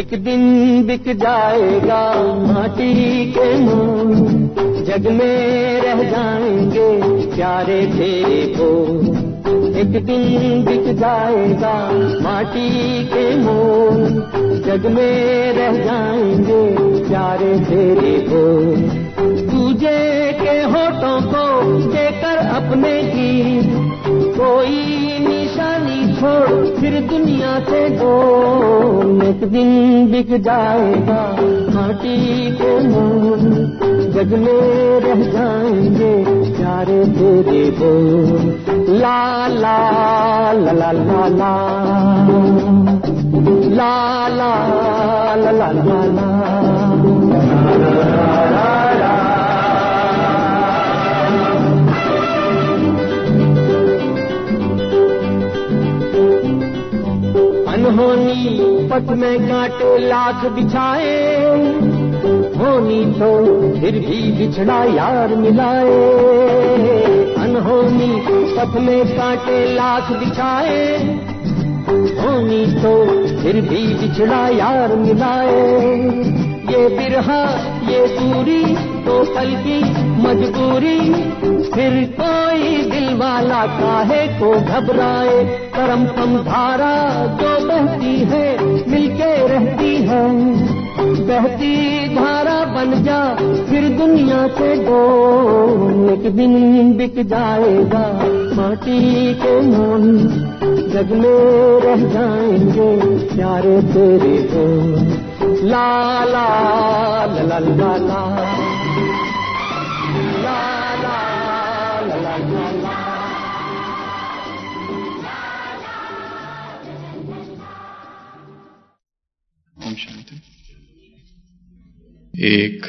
एक दिन बिक जाएगा माटी के मोल, जग में रह जाएंगे प्यारे तेरे बोल। एक दिन बिक जाएगा माटी के मोल, जग में रह जाएंगे प्यारे तेरे बोल। तुझे के होठों को देकर अपने गीत, कोई निशानी छोड़ फिर दुनिया से डोल। एक दिन बिक जाएगा माटी के मोल, जग में रह जाएंगे प्यारे तेरे बोल। ला ला ला ला ला ला ला ला ला ला ला ला। अनहोनी पथ में कांटे लाख बिछाए, होनी तो फिर भी बिछड़ा यार मिलाए। अनहोनी पथ में कांटे लाख बिछाए, होनी तो फिर भी बिछड़ा यार मिलाए। ये बिरहा ये दूरी तो कल की मजबूरी, फिर कोई दिल वाला काहे को घबराए। करम कम धारा जो बहती है मिलके रहती है, बहती धारा बन जा फिर दुनिया से डोल। एक दिन बिक जाएगा माटी के मोल, जग में रह जाएंगे प्यारे तेरे बोल। ला ला ला ला ला ला ओम शांति। एक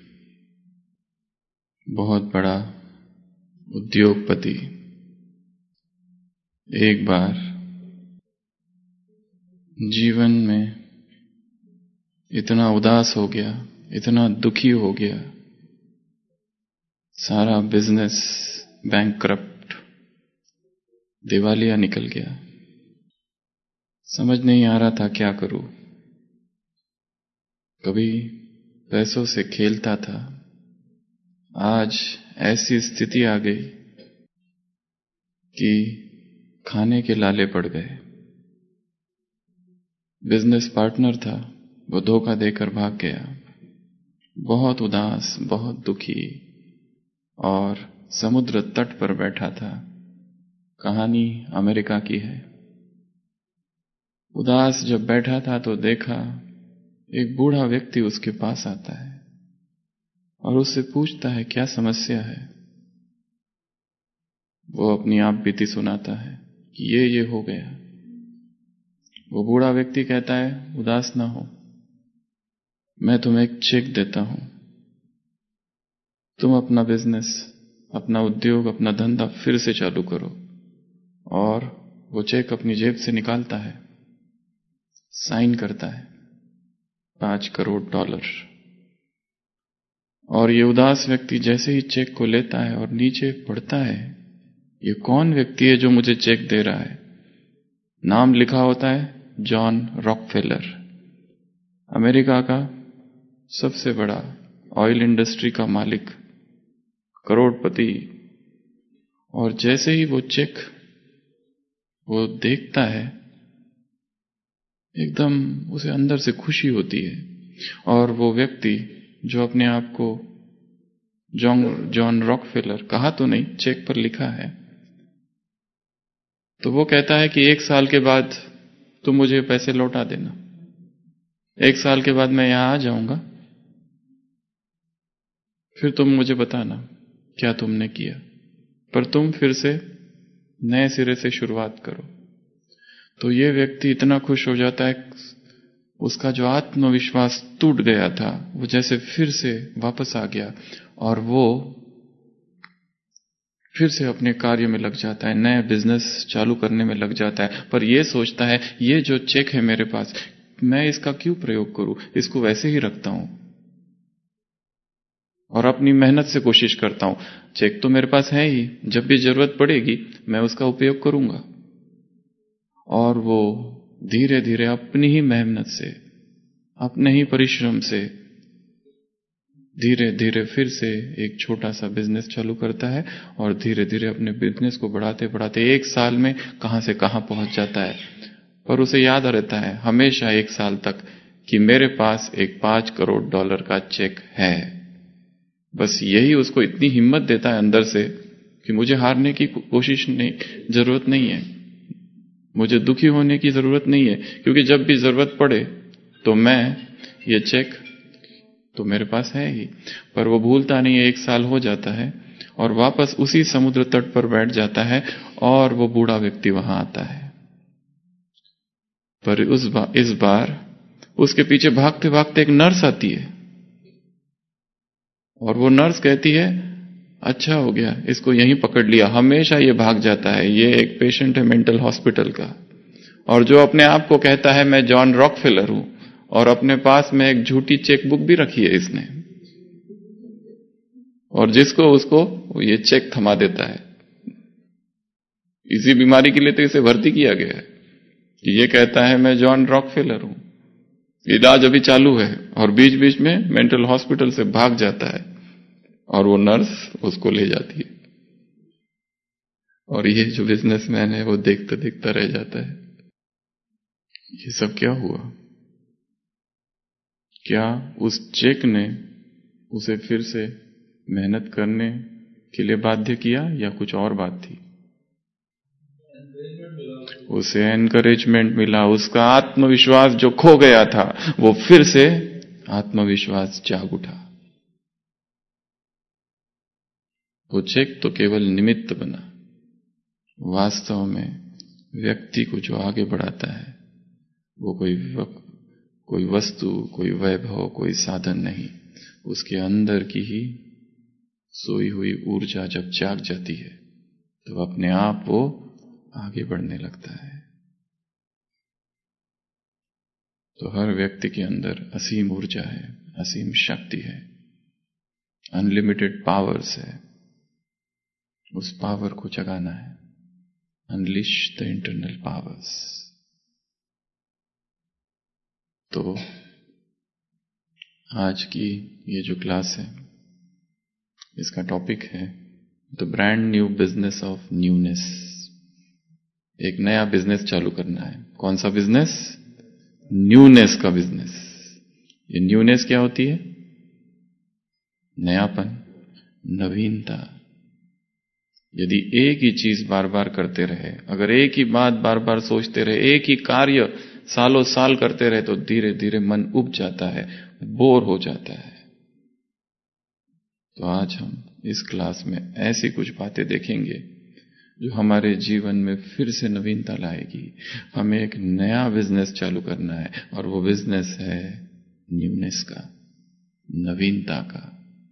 बहुत बड़ा उद्योगपति एक बार जीवन में इतना उदास हो गया, इतना दुखी हो गया, सारा बिजनेस बैंकक्रप्ट, दिवालिया निकल गया। समझ नहीं आ रहा था क्या करूं। कभी पैसों से खेलता था, आज ऐसी स्थिति आ गई कि खाने के लाले पड़ गए। बिजनेस पार्टनर था, वो धोखा देकर भाग गया। बहुत उदास, बहुत दुखी और समुद्र तट पर बैठा था। कहानी अमेरिका की है। उदास जब बैठा था तो देखा एक बूढ़ा व्यक्ति उसके पास आता है और उससे पूछता है क्या समस्या है। वो अपनी आप बीती सुनाता है कि ये हो गया। वो बूढ़ा व्यक्ति कहता है उदास ना हो, मैं तुम्हें एक चेक देता हूं, तुम अपना बिजनेस, अपना उद्योग, अपना धंधा फिर से चालू करो। और वो चेक अपनी जेब से निकालता है, साइन करता है, $5 करोड़। और ये उदास व्यक्ति जैसे ही चेक को लेता है और नीचे पढ़ता है, ये कौन व्यक्ति है जो मुझे चेक दे रहा है। नाम लिखा होता है जॉन रॉकफेलर, अमेरिका का सबसे बड़ा ऑयल इंडस्ट्री का मालिक, करोड़पति। और जैसे ही वो चेक वो देखता है, एकदम उसे अंदर से खुशी होती है। और वो व्यक्ति जो अपने आप को जॉन रॉकफेलर कहा तो नहीं, चेक पर लिखा है, तो वो कहता है कि 1 साल के बाद तुम मुझे पैसे लौटा देना। 1 साल के बाद मैं यहां आ जाऊंगा, फिर तुम मुझे बताना क्या तुमने किया, पर तुम फिर से नए सिरे से शुरुआत करो। तो ये व्यक्ति इतना खुश हो जाता है, उसका जो आत्मविश्वास टूट गया था वो जैसे फिर से वापस आ गया और वो फिर से अपने कार्य में लग जाता है, नए बिजनेस चालू करने में लग जाता है। पर ये सोचता है ये जो चेक है मेरे पास, मैं इसका क्यों प्रयोग करूं, इसको वैसे ही रखता हूं और अपनी मेहनत से कोशिश करता हूं। चेक तो मेरे पास है ही, जब भी जरूरत पड़ेगी मैं उसका उपयोग करूंगा। और वो धीरे धीरे अपनी ही मेहनत से, अपने ही परिश्रम से धीरे धीरे फिर से एक छोटा सा बिजनेस चालू करता है और धीरे धीरे अपने बिजनेस को बढ़ाते बढ़ाते 1 साल में कहां से कहां पहुंच जाता है। पर उसे याद रहता है हमेशा 1 साल तक कि मेरे पास एक $5 करोड़ का चेक है। बस यही उसको इतनी हिम्मत देता है अंदर से कि मुझे हारने की जरूरत नहीं है, मुझे दुखी होने की जरूरत नहीं है, क्योंकि जब भी जरूरत पड़े तो ये चेक तो मेरे पास है ही। पर वो भूलता नहीं है, 1 साल हो जाता है और वापस उसी समुद्र तट पर बैठ जाता है और वो बूढ़ा व्यक्ति वहां आता है। पर इस बार उसके पीछे भागते भागते एक नर्स आती है और वो नर्स कहती है अच्छा हो गया, इसको यहीं पकड़ लिया। हमेशा ये भाग जाता है, ये एक पेशेंट है मेंटल हॉस्पिटल का, और जो अपने आप को कहता है मैं जॉन रॉकफेलर हूं, और अपने पास में एक झूठी चेकबुक भी रखी है इसने, और जिसको उसको ये चेक थमा देता है। इसी बीमारी के लिए तो इसे भर्ती किया गया है कि ये कहता है मैं जॉन रॉकफेलर हूं। इलाज अभी चालू है और बीच बीच में मेंटल हॉस्पिटल से भाग जाता है और वो नर्स उसको ले जाती है, और ये जो बिजनेसमैन है वो देखता देखता रह जाता है। ये सब क्या हुआ? क्या उस चेक ने उसे फिर से मेहनत करने के लिए बाध्य किया या कुछ और बात थी? उसे एनकरेजमेंट मिला, उसका आत्मविश्वास जो खो गया था वो फिर से आत्मविश्वास जाग उठा। वो चेक तो केवल निमित्त बना, वास्तव में व्यक्ति को जो आगे बढ़ाता है वो कोई वस्तु, कोई वैभव, कोई साधन नहीं, उसके अंदर की ही सोई हुई ऊर्जा जब जाग जाती है तो अपने आप वो आगे बढ़ने लगता है। तो हर व्यक्ति के अंदर असीम ऊर्जा है, असीम शक्ति है, अनलिमिटेड पावर्स है। उस पावर को जगाना है, अनलिश द इंटरनल पावर्स। तो आज की ये जो क्लास है इसका टॉपिक है the brand new business of newness. एक नया बिजनेस चालू करना है। कौन सा बिजनेस? न्यूनेस का बिजनेस। ये न्यूनेस क्या होती है? नयापन, नवीनता। यदि एक ही चीज बार बार करते रहे, अगर एक ही बात बार बार सोचते रहे, एक ही कार्य सालों साल करते रहे, तो धीरे धीरे मन उब जाता है, बोर हो जाता है। तो आज हम इस क्लास में ऐसी कुछ बातें देखेंगे जो हमारे जीवन में फिर से नवीनता लाएगी। हमें एक नया बिजनेस चालू करना है और वो बिजनेस है न्यूनेस का, नवीनता का।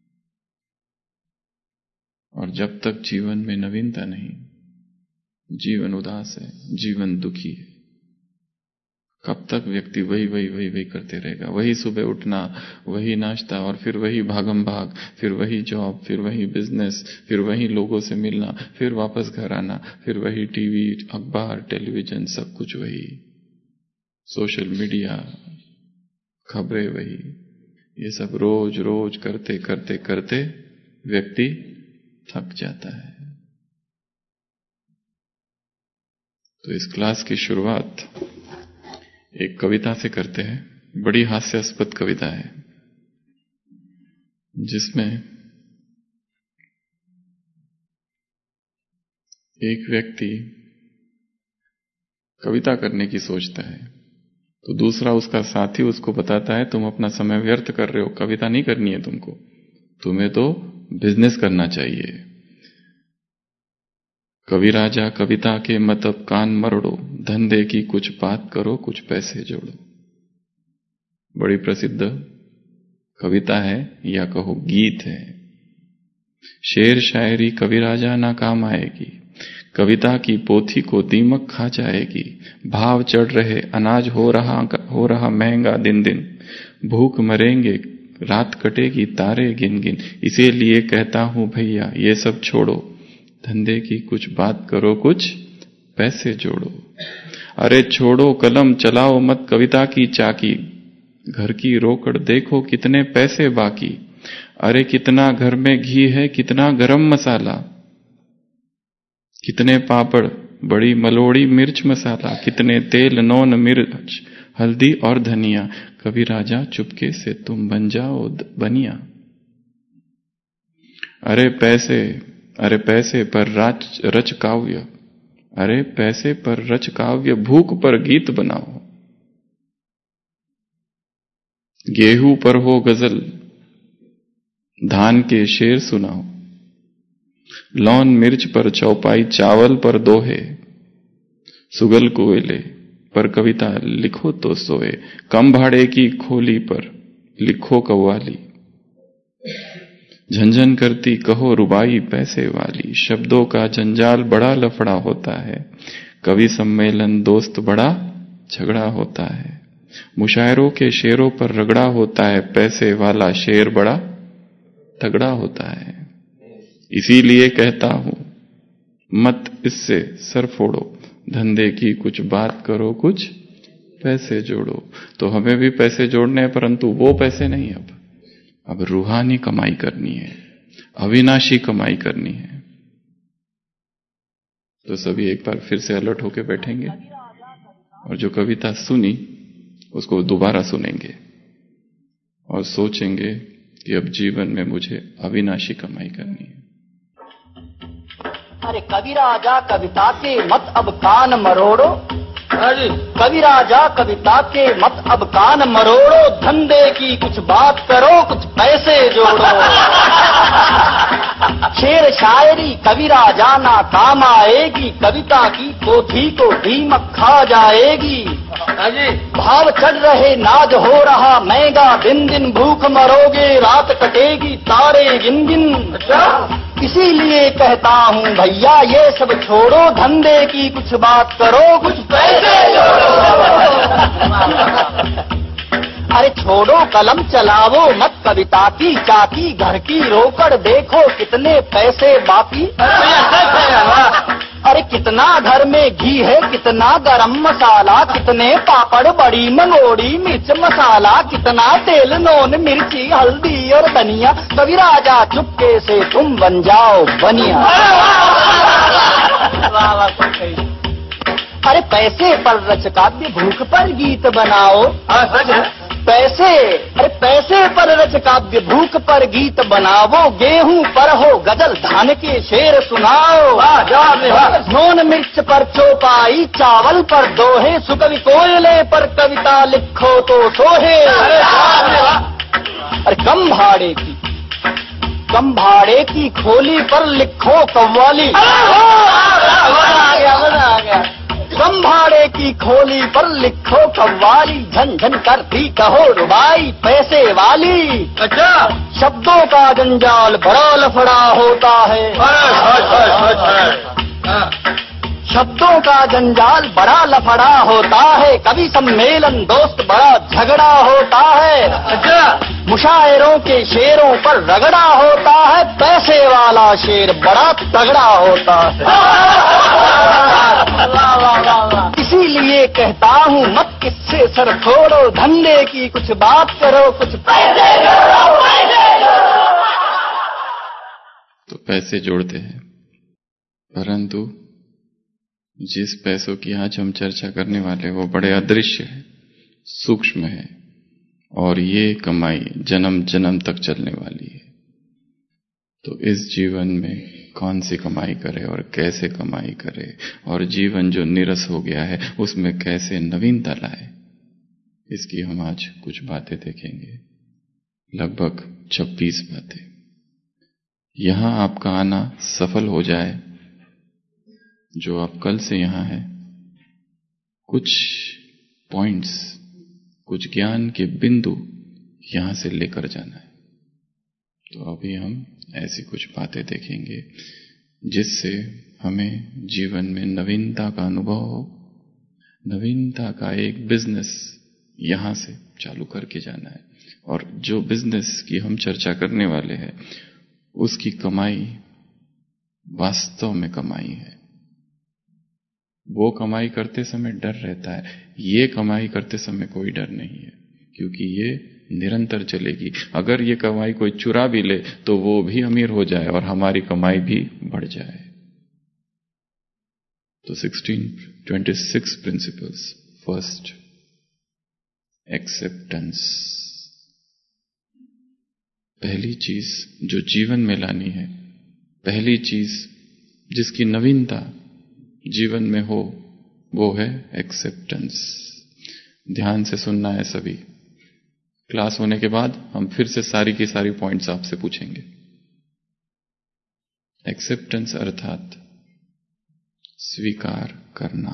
और जब तक जीवन में नवीनता नहीं, जीवन उदास है, जीवन दुखी है। कब तक व्यक्ति वही करते रहेगा? वही सुबह उठना, वही नाश्ता, और फिर वही भागम भाग, फिर वही जॉब, फिर वही बिजनेस, फिर वही लोगों से मिलना, फिर वापस घर आना, फिर वही टीवी, अखबार, टेलीविजन, सब कुछ वही, सोशल मीडिया, खबरें वही। ये सब रोज रोज करते करते करते व्यक्ति थक जाता है। तो इस क्लास की शुरुआत एक कविता से करते हैं। बड़ी हास्यास्पद कविता है जिसमें एक व्यक्ति कविता करने की सोचता है तो दूसरा उसका साथी उसको बताता है तुम अपना समय व्यर्थ कर रहे हो, कविता नहीं करनी है तुमको, तुम्हें तो बिजनेस करना चाहिए। कवि राजा कविता के मत अब कान मरोड़ो, धंधे की कुछ बात करो, कुछ पैसे जोड़ो। बड़ी प्रसिद्ध कविता है या कहो गीत है। शेर शायरी कवि राजा ना काम आएगी, कविता की पोथी को दीमक खा जाएगी। भाव चढ़ रहे, अनाज हो रहा महंगा दिन दिन, भूख मरेंगे, रात कटेगी तारे गिन गिन। इसीलिए कहता हूं भैया ये सब छोड़ो, धंधे की कुछ बात करो, कुछ पैसे जोड़ो। अरे छोड़ो कलम, चलाओ मत कविता की चाकी, घर की रोकड़ देखो कितने पैसे बाकी। अरे कितना घर में घी है, कितना गरम मसाला, कितने पापड़, बड़ी मलोड़ी मिर्च मसाला, कितने तेल, नौन, मिर्च, हल्दी और धनिया। कभी राजा चुपके से तुम बन जाओ बनिया। अरे पैसे पर रच काव्य, अरे पैसे पर रच काव्य, भूख पर गीत बनाओ। गेहूं पर हो गजल, धान के शेर सुनाओ। लौन मिर्च पर चौपाई, चावल पर दोहे। सुगल कोयले पर कविता लिखो तो सोए। कम भाड़े की खोली पर लिखो कव्वाली। झंझन करती कहो रुबाई पैसे वाली। शब्दों का जंजाल बड़ा लफड़ा होता है। कवि सम्मेलन दोस्त बड़ा झगड़ा होता है। मुशायरों के शेरों पर रगड़ा होता है। पैसे वाला शेर बड़ा तगड़ा होता है। इसीलिए कहता हूं मत इससे सर फोड़ो, धंधे की कुछ बात करो, कुछ पैसे जोड़ो। तो हमें भी पैसे जोड़ने हैं, परंतु वो पैसे नहीं, अब रूहानी कमाई करनी है, अविनाशी कमाई करनी है। तो सभी एक बार फिर से अलर्ट होकर बैठेंगे और जो कविता सुनी उसको दोबारा सुनेंगे और सोचेंगे कि अब जीवन में मुझे अविनाशी कमाई करनी है। अरे कवि राजा कविता के मत अब कान मरोड़ो। कवि राजा कविता के मत अब कान मरोड़ो। धंधे की कुछ बात करो, कुछ पैसे जोड़ो। शेर शायरी कवि राजा ना काम आएगी। कविता की पोथी को दीमक खा जाएगी। भाव चढ़ रहे, नाज हो रहा महंगा, दिन दिन भूख मरोगे, रात कटेगी तारे गिन गिन। इसीलिए कहता हूँ भैया ये सब छोड़ो, धंधे की कुछ बात करो, कुछ पैसे जोड़ो। अरे छोड़ो कलम चलावो मत कविता की चाकी। घर की रोकड़ देखो कितने पैसे बाकी। अरे कितना घर में घी है, कितना गरम मसाला, कितने पापड़, बड़ी मंगोड़ी मिर्च मसाला, कितना तेल, नौन, मिर्ची, हल्दी और धनिया। कवि राजा चुपके से तुम बन जाओ बनिया। अरे पैसे पर रच काव्य, भूख पर गीत बनाओ। पैसे पर रच काव्य, भूख पर गीत बनावो। गेहूं पर हो गजल, धान के शेर सुनाओ। नून मिर्च पर चौपाई, चावल पर दोहे। सुकवि कोयले पर कविता लिखो तो सोहे। अरे कम भाड़े की खोली पर लिखो कव्वाली। कम भाड़े की खोली पर लिखो कव्वाली। झन करती कहो रुबाई पैसे वाली। अच्छा शब्दों का जंजाल बड़ा लफड़ा होता है। शब्दों का जंजाल बड़ा लफड़ा होता है। कवि सम्मेलन दोस्त बड़ा झगड़ा होता है। अच्छा मुशायरों के शेरों पर रगड़ा होता है। पैसे वाला शेर बड़ा तगड़ा होता है। इसीलिए कहता हूँ मत किससे सर फोड़ो, धंधे की कुछ बात करो, कुछ पैसे जोड़ो। तो पैसे जोड़ते हैं, परंतु जिस पैसों की आज हम चर्चा करने वाले वो बड़े अदृश्य है, सूक्ष्म है, और ये कमाई जन्म जन्म तक चलने वाली है। तो इस जीवन में कौन सी कमाई करे और कैसे कमाई करे, और जीवन जो निरस हो गया है उसमें कैसे नवीनता लाए, इसकी हम आज कुछ बातें देखेंगे, लगभग 26 बातें। यहां आपका आना सफल हो जाए, जो आप कल से यहां हैं, कुछ पॉइंट्स, कुछ ज्ञान के बिंदु यहां से लेकर जाना है। तो अभी हम ऐसी कुछ बातें देखेंगे जिससे हमें जीवन में नवीनता का अनुभव हो, नवीनता का एक बिजनेस यहां से चालू करके जाना है। और जो बिजनेस की हम चर्चा करने वाले हैं उसकी कमाई वास्तव में कमाई है। वो कमाई करते समय डर रहता है, ये कमाई करते समय कोई डर नहीं है, क्योंकि ये निरंतर चलेगी। अगर ये कमाई कोई चुरा भी ले तो वो भी अमीर हो जाए और हमारी कमाई भी बढ़ जाए। तो 1626 प्रिंसिपल्स। First, acceptance. पहली चीज जो जीवन में लानी है, पहली चीज जिसकी नवीनता जीवन में हो, वो है एक्सेप्टेंस। ध्यान से सुनना है सभी। क्लास होने के बाद हम फिर से सारी की सारी पॉइंट्स आपसे पूछेंगे। एक्सेप्टेंस अर्थात स्वीकार करना।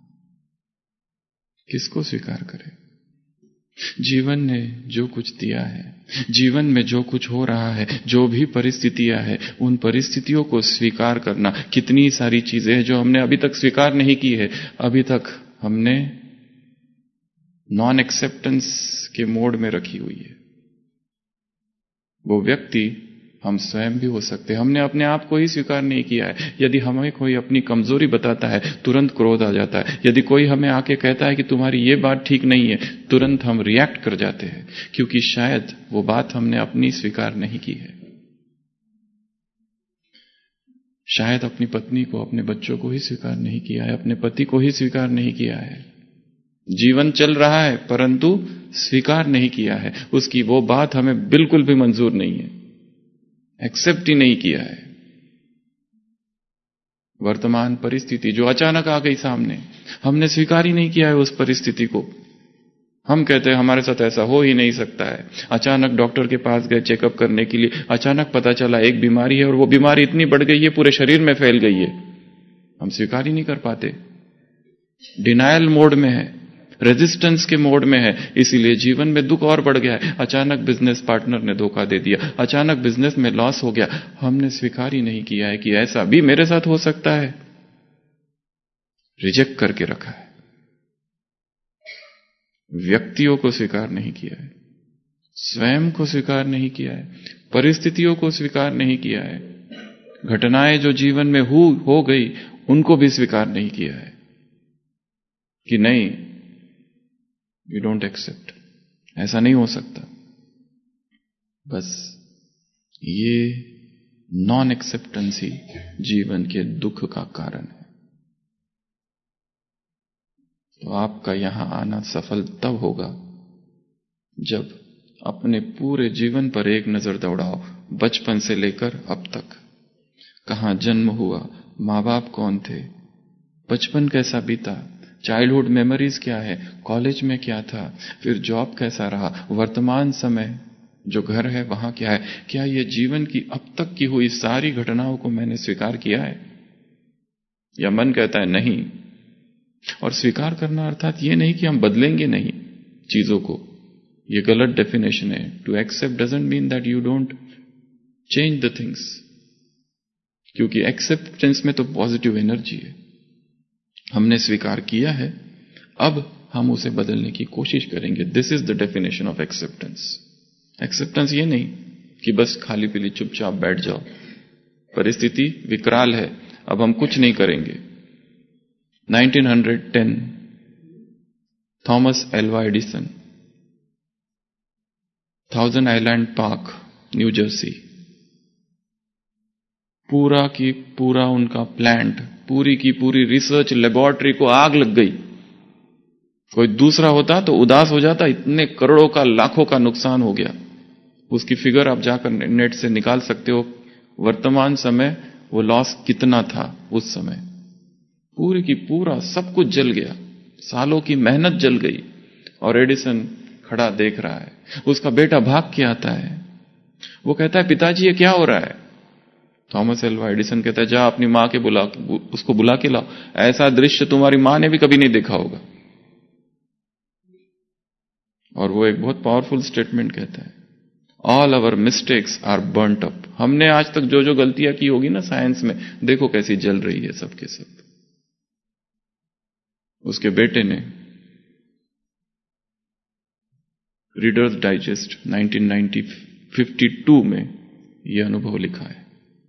किसको स्वीकार करें? जीवन ने जो कुछ दिया है, जीवन में जो कुछ हो रहा है, जो भी परिस्थितियां हैं, उन परिस्थितियों को स्वीकार करना। कितनी सारी चीजें हैं जो हमने अभी तक स्वीकार नहीं की है। अभी तक हमने नॉन एक्सेप्टेंस के मोड में रखी हुई है। वो व्यक्ति हम स्वयं भी हो सकते हैं। हमने अपने आप को ही स्वीकार नहीं किया है। यदि हमें कोई अपनी कमजोरी बताता है, तुरंत क्रोध आ जाता है। यदि कोई हमें आके कहता है कि तुम्हारी ये बात ठीक नहीं है, तुरंत हम रिएक्ट कर जाते हैं, क्योंकि शायद वो बात हमने अपनी स्वीकार नहीं की है। शायद अपनी पत्नी को, अपने बच्चों को ही स्वीकार नहीं किया है, अपने पति को ही स्वीकार नहीं किया है। जीवन चल रहा है परंतु स्वीकार नहीं किया है। उसकी वो बात हमें बिल्कुल भी मंजूर नहीं है, एक्सेप्ट ही नहीं किया है। वर्तमान परिस्थिति जो अचानक आ गई सामने, हमने स्वीकार ही नहीं किया है उस परिस्थिति को। हम कहते हैं हमारे साथ ऐसा हो ही नहीं सकता है। अचानक डॉक्टर के पास गए चेकअप करने के लिए, अचानक पता चला एक बीमारी है और वो बीमारी इतनी बढ़ गई है, पूरे शरीर में फैल गई है। हम स्वीकार ही नहीं कर पाते, डिनायल मोड में है, रेजिस्टेंस के मोड में है। इसीलिए जीवन में दुख और बढ़ गया है। अचानक बिजनेस पार्टनर ने धोखा दे दिया, अचानक बिजनेस में लॉस हो गया। हमने स्वीकार ही नहीं किया है कि ऐसा भी मेरे साथ हो सकता है। रिजेक्ट करके रखा है। व्यक्तियों को स्वीकार नहीं किया है, स्वयं को स्वीकार नहीं किया है, परिस्थितियों को स्वीकार नहीं किया है, घटनाएं जो जीवन में हो गई उनको भी स्वीकार नहीं किया है कि नहीं, वी डोंट एक्सेप्ट, ऐसा नहीं हो सकता। बस ये नॉन एक्सेप्टेंस ही जीवन के दुख का कारण है। तो आपका यहां आना सफल तब होगा जब अपने पूरे जीवन पर एक नजर दौड़ाओ, बचपन से लेकर अब तक। कहां जन्म हुआ, मां बाप कौन थे, बचपन कैसा बीता, चाइल्डहुड मेमोरीज क्या है, कॉलेज में क्या था, फिर जॉब कैसा रहा, वर्तमान समय जो घर है वहां क्या है। क्या ये जीवन की अब तक की हुई सारी घटनाओं को मैंने स्वीकार किया है, या मन कहता है नहीं। और स्वीकार करना अर्थात ये नहीं कि हम बदलेंगे नहीं चीजों को, ये गलत डेफिनेशन है। To accept doesn't mean that you don't change the things, क्योंकि एक्सेप्टेंस में तो पॉजिटिव एनर्जी है। हमने स्वीकार किया है, अब हम उसे बदलने की कोशिश करेंगे। This is the definition of acceptance. Acceptance ये नहीं कि बस खाली पीली चुपचाप बैठ जाओ, परिस्थिति विकराल है, अब हम कुछ नहीं करेंगे। 1910 Thomas Alva Edison, thousand island park, New Jersey, पूरा की पूरा उनका प्लांट, पूरी की पूरी रिसर्च लेबोरेटरी को आग लग गई। कोई दूसरा होता तो उदास हो जाता, इतने करोड़ों का लाखों का नुकसान हो गया। उसकी फिगर आप जाकर नेट से निकाल सकते हो, वर्तमान समय वो लॉस कितना था उस समय। पूरी की पूरा सब कुछ जल गया, सालों की मेहनत जल गई, और एडिसन खड़ा देख रहा है। उसका बेटा भाग के आता है, वो कहता है पिताजी ये क्या हो रहा है। थॉमस एल्वा एडिसन कहता है जा अपनी मां के उसको बुला के लाओ, ऐसा दृश्य तुम्हारी मां ने भी कभी नहीं देखा होगा। और वो एक बहुत पावरफुल स्टेटमेंट कहता है, all our mistakes are burnt up. हमने आज तक जो जो गलतियां की होगी ना साइंस में, देखो कैसी जल रही है सब के सब। उसके बेटे ने रीडर्स डाइजेस्ट 1952 में यह अनुभव लिखा है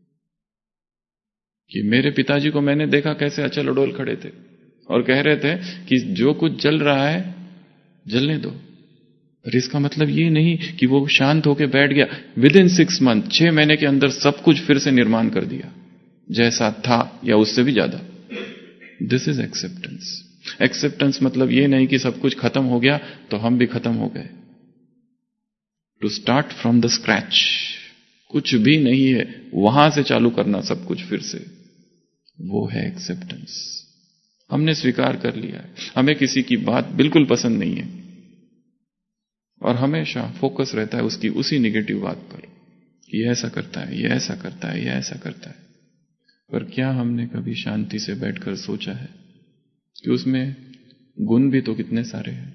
कि मेरे पिताजी को मैंने देखा कैसे अचल अडोल खड़े थे और कह रहे थे कि जो कुछ जल रहा है जलने दो, पर इसका मतलब ये नहीं कि वो शांत होकर बैठ गया, विद इन 6 months, 6 महीने के अंदर सब कुछ फिर से निर्माण कर दिया जैसा था या उससे भी ज्यादा। This is acceptance. एक्सेप्टेंस मतलब ये नहीं कि सब कुछ खत्म हो गया तो हम भी खत्म हो गए। To start from the scratch, कुछ भी नहीं है, वहां से चालू करना सब कुछ फिर से, वो है एक्सेप्टेंस। हमने स्वीकार कर लिया है, हमें किसी की बात बिल्कुल पसंद नहीं है और हमेशा फोकस रहता है उसकी उसी नेगेटिव बात पर, ये ऐसा करता है, ये ऐसा करता है, ये ऐसा करता है। पर क्या हमने कभी शांति से बैठकर सोचा है कि उसमें गुण भी तो कितने सारे हैं?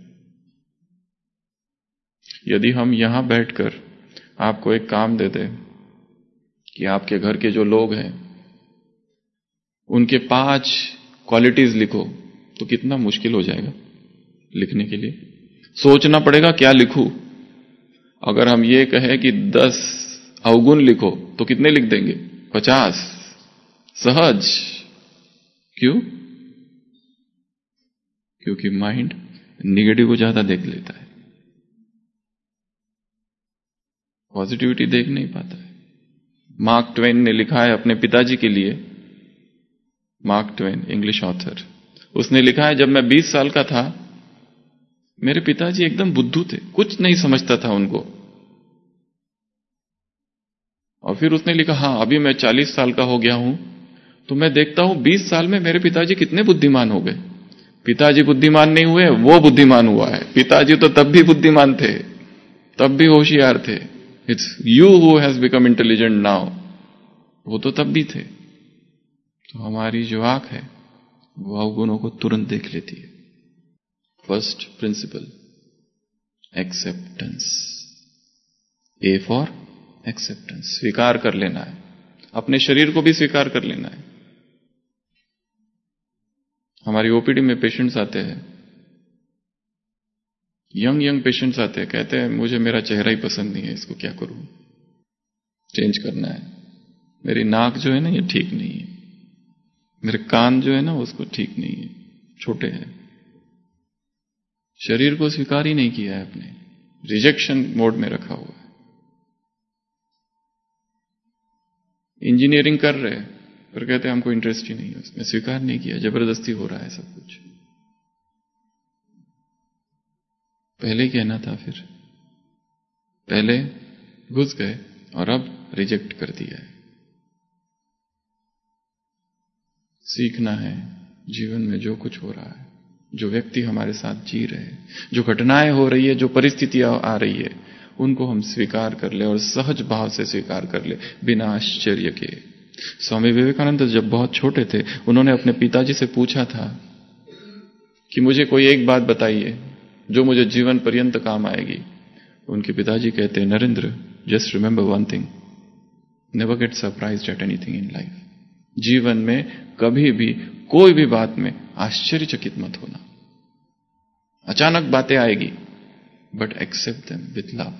यदि हम यहां बैठकर आपको एक काम दे दें कि आपके घर के जो लोग हैं उनके 5 क्वालिटीज लिखो, तो कितना मुश्किल हो जाएगा लिखने के लिए। सोचना पड़ेगा क्या लिखूं। अगर हम ये कहें कि 10 अवगुण लिखो तो कितने लिख देंगे? 50 सहज। क्यों? क्योंकि माइंड निगेटिव को ज्यादा देख लेता है, पॉजिटिविटी देख नहीं पाता है। मार्क ट्वेन ने लिखा है अपने पिताजी के लिए, मार्क ट्वेन इंग्लिश ऑथर, उसने लिखा है जब मैं 20 साल का था मेरे पिताजी एकदम बुद्धू थे, कुछ नहीं समझता था उनको। और फिर उसने लिखा हां अभी मैं 40 साल का हो गया हूं तो मैं देखता हूं 20 साल में मेरे पिताजी कितने बुद्धिमान हो गए। पिताजी बुद्धिमान नहीं हुए, वो बुद्धिमान हुआ है। पिताजी तो तब भी बुद्धिमान थे, तब भी होशियार थे। It's you who has become intelligent now, वो तो तब भी थे। तो हमारी जो आंख है वो अवगुणों को तुरंत देख लेती है। First principle acceptance, A for acceptance, स्वीकार कर लेना है। अपने शरीर को भी स्वीकार कर लेना है। हमारी ओपीडी में पेशेंट्स आते हैं, यंग पेशेंट्स आते हैं, कहते हैं मुझे मेरा चेहरा ही पसंद नहीं है, इसको क्या करूं, चेंज करना है। मेरी नाक जो है ना ये ठीक नहीं है, मेरे कान जो है ना उसको ठीक नहीं है, छोटे हैं। शरीर को स्वीकार ही नहीं किया है, अपने रिजेक्शन मोड में रखा हुआ है। इंजीनियरिंग कर रहे हैं पर कहते हैं हमको इंटरेस्ट ही नहीं है उसमें, स्वीकार नहीं किया, जबरदस्ती हो रहा है सब कुछ। पहले कहना था, फिर पहले घुस गए और अब रिजेक्ट कर दिया है। सीखना है जीवन में जो कुछ हो रहा है, जो व्यक्ति हमारे साथ जी रहे हैं, जो घटनाएं हो रही है, जो परिस्थितियां आ रही है, उनको हम स्वीकार कर ले और सहज भाव से स्वीकार कर ले, बिना आश्चर्य के। स्वामी विवेकानंद जब बहुत छोटे थे उन्होंने अपने पिताजी से पूछा था कि मुझे कोई एक बात बताइए जो मुझे जीवन पर्यंत काम आएगी। उनके पिताजी कहते हैं, Narendra, just remember one thing, never get surprised at anything in life. जीवन में कभी भी कोई भी बात में आश्चर्यचकित मत होना। अचानक बातें आएगी, but accept them with love,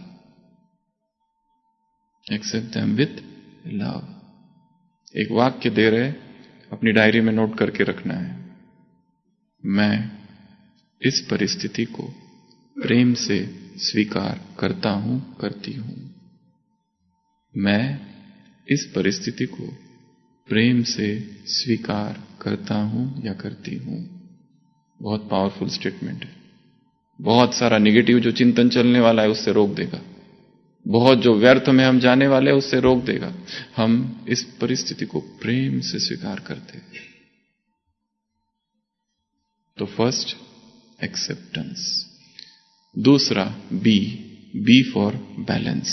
accept them with love. एक वाक्य दे रहे, अपनी डायरी में नोट करके रखना है, मैं इस परिस्थिति को प्रेम से स्वीकार करता हूं, करती हूं। मैं इस परिस्थिति को प्रेम से स्वीकार करता हूं या करती हूं। बहुत पावरफुल स्टेटमेंट है। बहुत सारा निगेटिव जो चिंतन चलने वाला है उससे रोक देगा, बहुत जो व्यर्थ में हम जाने वाले हैं उससे रोक देगा। हम इस परिस्थिति को प्रेम से स्वीकार करते हैं। तो फर्स्ट एक्सेप्टेंस। दूसरा बी फॉर बैलेंस।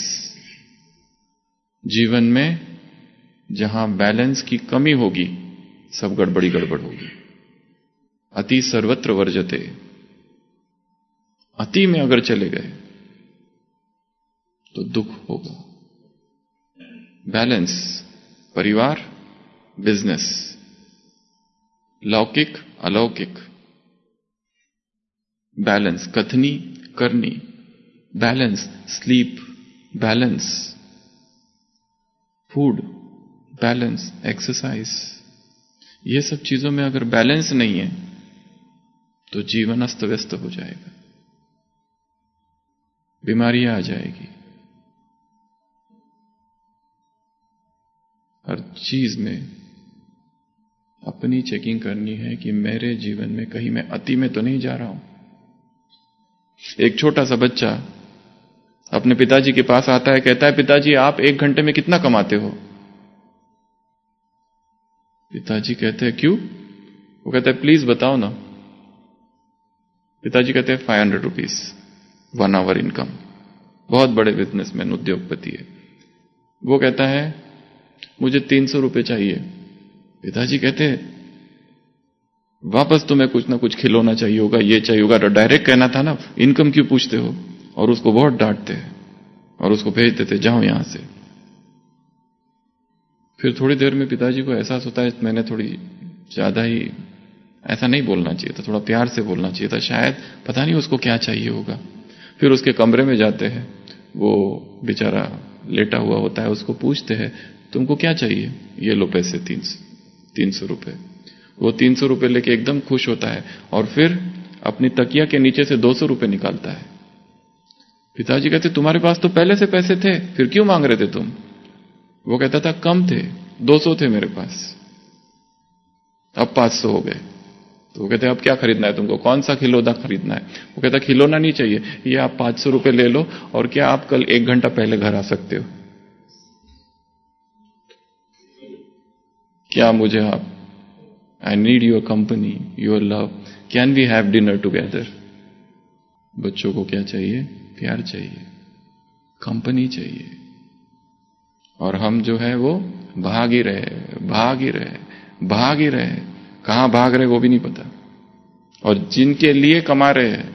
जीवन में जहां बैलेंस की कमी होगी सब गड़बड़ी होगी। अति सर्वत्र वर्जते, अति में अगर चले गए तो दुख होगा। बैलेंस, परिवार, बिजनेस, लौकिक अलौकिक, बैलेंस, कथनी करनी, balance, sleep, balance, food, balance, exercise, ये सब चीजों में अगर बैलेंस नहीं है तो जीवन अस्त व्यस्त हो जाएगा। बीमारियां आ जाएगी। हर चीज में अपनी चेकिंग करनी है कि मेरे जीवन में कहीं मैं अति में तो नहीं जा रहा हूं। एक छोटा सा बच्चा अपने पिताजी के पास आता है, कहता है पिताजी आप 1 घंटे में कितना कमाते हो? पिताजी कहते हैं क्यों? वो कहता है प्लीज बताओ ना। पिताजी कहते हैं 500 रुपीज 1 आवर इनकम। बहुत बड़े बिजनेसमैन, उद्योगपति है। वो कहता है मुझे 300 रुपए चाहिए। पिताजी कहते हैं वापस तुम्हें कुछ ना कुछ खिलौना चाहिए होगा, ये चाहिए होगा, तो डायरेक्ट कहना था ना, इनकम क्यों पूछते हो? और उसको बहुत डांटते हैं और उसको भेज देते, जाओ यहां से। फिर थोड़ी देर में पिताजी को एहसास होता है मैंने थोड़ी ज्यादा ही ऐसा नहीं बोलना चाहिए था, थोड़ा प्यार से बोलना चाहिए था, शायद पता नहीं उसको क्या चाहिए होगा। फिर उसके कमरे में जाते हैं, वो बेचारा लेटा हुआ होता है, उसको पूछते हैं तुमको क्या चाहिए? ये लो पैसे 300 रुपए। वो 300 रुपए लेके एकदम खुश होता है और फिर अपनी तकिया के नीचे से 200 रुपए निकालता है। पिताजी कहते तुम्हारे पास तो पहले से पैसे थे, फिर क्यों मांग रहे थे तुम? वो कहता था कम थे, 200 थे मेरे पास, अब 500 हो गए। तो वो कहते अब क्या खरीदना है तुमको, कौन सा खिलौना खरीदना है? वो कहता खिलौना नहीं चाहिए, ये आप 500 रुपए ले लो, और क्या आप कल 1 घंटा पहले घर आ सकते हो? क्या मुझे आप, I need your company, your love, can we have dinner together? बच्चों को क्या चाहिए? प्यार चाहिए, कंपनी चाहिए। और हम जो है वो भाग ही रहे, कहां भाग रहे वो भी नहीं पता। और जिनके लिए कमा रहे हैं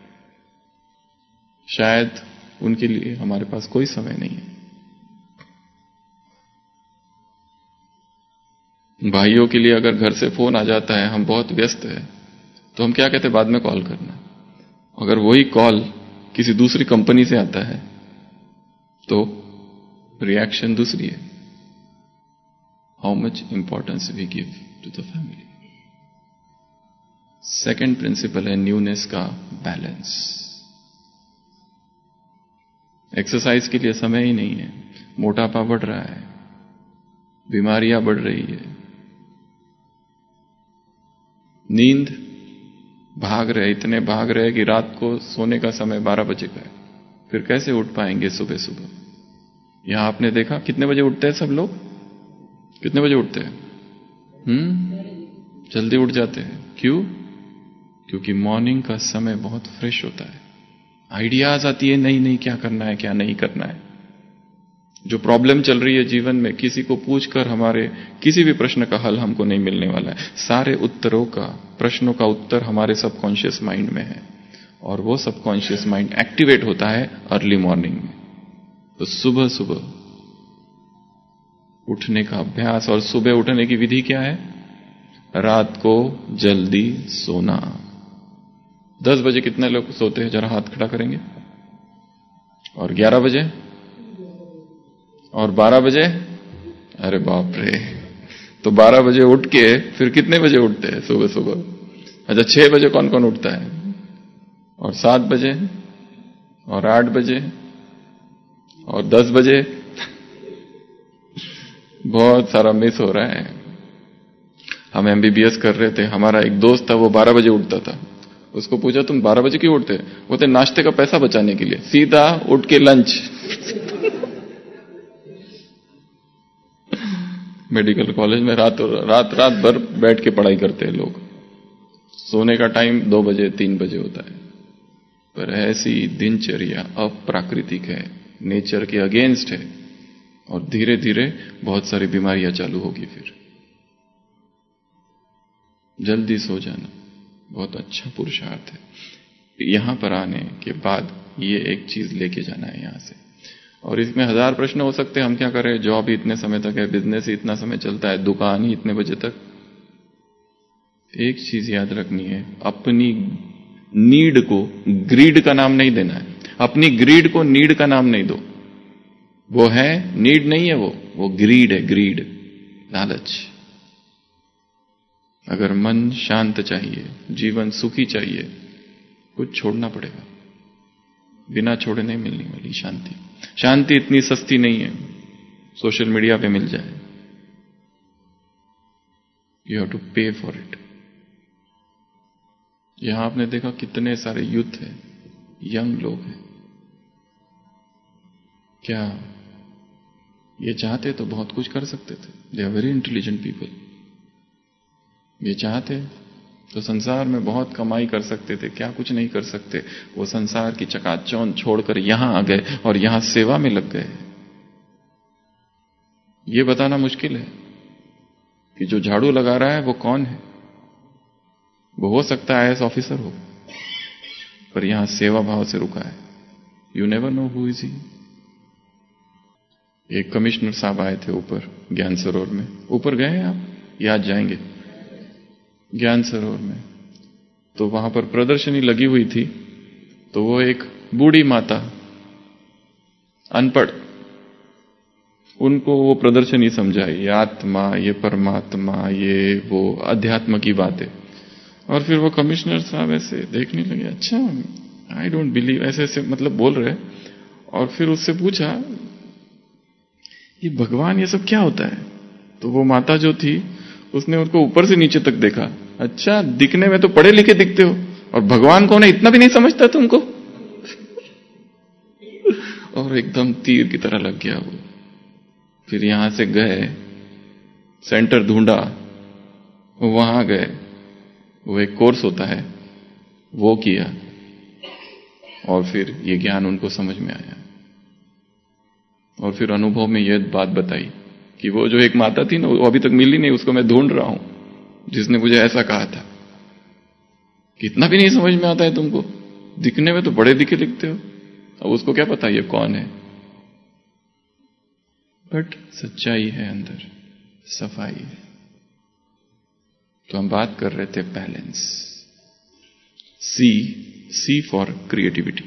शायद उनके लिए हमारे पास कोई समय नहीं है। भाइयों के लिए अगर घर से फोन आ जाता है हम बहुत व्यस्त है, तो हम क्या कहते हैं बाद में कॉल करना। अगर वही कॉल किसी दूसरी कंपनी से आता है तो रिएक्शन दूसरी है। How much importance we give to the family. Second principle है न्यूनेस का बैलेंस। एक्सरसाइज के लिए समय ही नहीं है, मोटापा बढ़ रहा है, बीमारियां बढ़ रही है, नींद इतने भाग रहे कि रात को सोने का समय 12 बजे का है, फिर कैसे उठ पाएंगे सुबह सुबह? यहां आपने देखा कितने बजे उठते हैं सब लोग? कितने बजे उठते हैं? जल्दी उठ जाते हैं। क्यों? क्योंकि मॉर्निंग का समय बहुत फ्रेश होता है, आइडियाज आती है नहीं क्या करना है, क्या नहीं करना है। जो प्रॉब्लम चल रही है जीवन में, किसी को पूछकर हमारे किसी भी प्रश्न का हल हमको नहीं मिलने वाला है। सारे प्रश्नों का उत्तर हमारे सबकॉन्शियस माइंड में है, और वो सबकॉन्शियस माइंड एक्टिवेट होता है अर्ली मॉर्निंग में। तो सुबह सुबह उठने का अभ्यास। और सुबह उठने की विधि क्या है? रात को जल्दी सोना। 10 बजे कितने लोग सोते हैं? जरा हाथ खड़ा करेंगे। और 11 बजे और 12 बजे? अरे बाप रे! तो 12 बजे उठ के फिर कितने बजे उठते हैं सुबह सुबह? अच्छा, 6 बजे कौन कौन उठता है? और 7 बजे और 8 बजे और 10 बजे? बहुत सारा मिस हो रहा है। हम MBBS कर रहे थे, हमारा एक दोस्त था, वो 12 बजे उठता था। उसको पूछा तुम 12 बजे क्यों उठते? वो थे नाश्ते का पैसा बचाने के लिए, सीधा उठ के लंच। मेडिकल कॉलेज में रात भर बैठ के पढ़ाई करते हैं लोग। सोने का टाइम 2 बजे 3 बजे होता है। पर ऐसी दिनचर्या अप्राकृतिक है, नेचर के अगेंस्ट है, और धीरे धीरे बहुत सारी बीमारियां चालू होगी। फिर जल्दी सो जाना बहुत अच्छा पुरुषार्थ है। यहां पर आने के बाद ये एक चीज लेके जाना है यहां से। और इसमें 1000 प्रश्न हो सकते हैं, हम क्या करें? जॉब ही इतने समय तक है, बिजनेस ही इतना समय चलता है, दुकान ही इतने बजे तक। एक चीज याद रखनी है, अपनी नीड को ग्रीड का नाम नहीं देना है। अपनी ग्रीड को नीड का नाम नहीं दो। वो है नीड नहीं है, वो ग्रीड है, ग्रीड, लालच। अगर मन शांत चाहिए, जीवन सुखी चाहिए, कुछ छोड़ना पड़ेगा। बिना छोड़े नहीं मिलने वाली शांति। शांति इतनी सस्ती नहीं है, सोशल मीडिया पे मिल जाए। You have to pay for it. यहां आपने देखा कितने सारे यूथ है, यंग लोग हैं, क्या ये चाहते तो बहुत कुछ कर सकते थे। They are very intelligent people. ये चाहते तो संसार में बहुत कमाई कर सकते थे, क्या कुछ नहीं कर सकते। वो संसार की चकाचौंध छोड़कर यहां आ गए और यहां सेवा में लग गए। ये बताना मुश्किल है कि जो झाड़ू लगा रहा है वो कौन है। वो हो सकता है IAS ऑफिसर हो, पर यहां सेवा भाव से रुका है। You never know who is he. एक कमिश्नर साहब आए थे ऊपर ज्ञान सरोवर में। ऊपर गए हैं आप या आज जाएंगे? ज्ञान सरोवर में तो वहां पर प्रदर्शनी लगी हुई थी। तो वो एक बूढ़ी माता, अनपढ़, उनको वो प्रदर्शनी समझाई, ये आत्मा, ये परमात्मा, ये वो अध्यात्म की बातें। और फिर वो कमिश्नर साहब ऐसे देखने लगे, अच्छा आई डोंट बिलीव, ऐसे ऐसे मतलब बोल रहे। और फिर उससे पूछा, ये भगवान ये सब क्या होता है? तो वो माता जो थी उसने उनको ऊपर से नीचे तक देखा। अच्छा, दिखने में तो पढ़े लिखे दिखते हो, और भगवान कौन है इतना भी नहीं समझता तुमको? और एकदम तीर की तरह लग गया वो। फिर यहां से गए, सेंटर ढूंढा, वहां गए, वो एक कोर्स होता है वो किया, और फिर ये ज्ञान उनको समझ में आया। और फिर अनुभव में ये बात बताई कि वो जो एक माता थी ना, वो अभी तक मिली नहीं, उसको मैं ढूंढ रहा हूं, जिसने मुझे ऐसा कहा था कि इतना भी नहीं समझ में आता है तुमको, दिखने में तो बड़े दिखे दिखते हो। अब उसको क्या पता ये कौन है, बट सच्चाई है अंदर, सफाई है। तो हम बात कर रहे थे बैलेंस। C for creativity.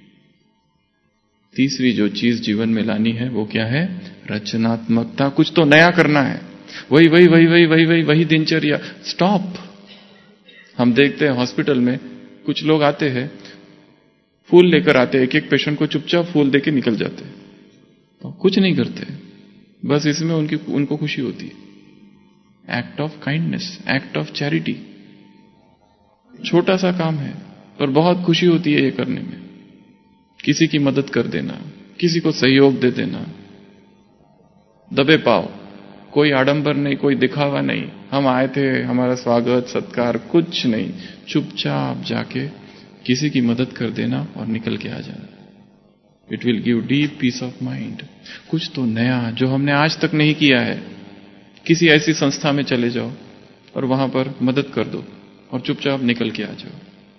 तीसरी जो चीज जीवन में लानी है वो क्या है? रचनात्मकता। कुछ तो नया करना है। वही दिनचर्या। स्टॉप। हम देखते हैं हॉस्पिटल में कुछ लोग आते हैं, फूल लेकर आते हैं, एक एक पेशेंट को चुपचाप फूल देके निकल जाते हैं, तो कुछ नहीं करते, बस इसमें उनको खुशी होती है। Act of kindness, act of charity. छोटा सा काम है पर बहुत खुशी होती है ये करने में। किसी की मदद कर देना, किसी को सहयोग दे देना, दबे पाव, कोई आडंबर नहीं, कोई दिखावा नहीं। हम आए थे, हमारा स्वागत सत्कार कुछ नहीं, चुपचाप जाके किसी की मदद कर देना और निकल के आ जाना। It will give deep peace of mind. कुछ तो नया जो हमने आज तक नहीं किया है। किसी ऐसी संस्था में चले जाओ और वहां पर मदद कर दो और चुपचाप निकल के आ जाओ।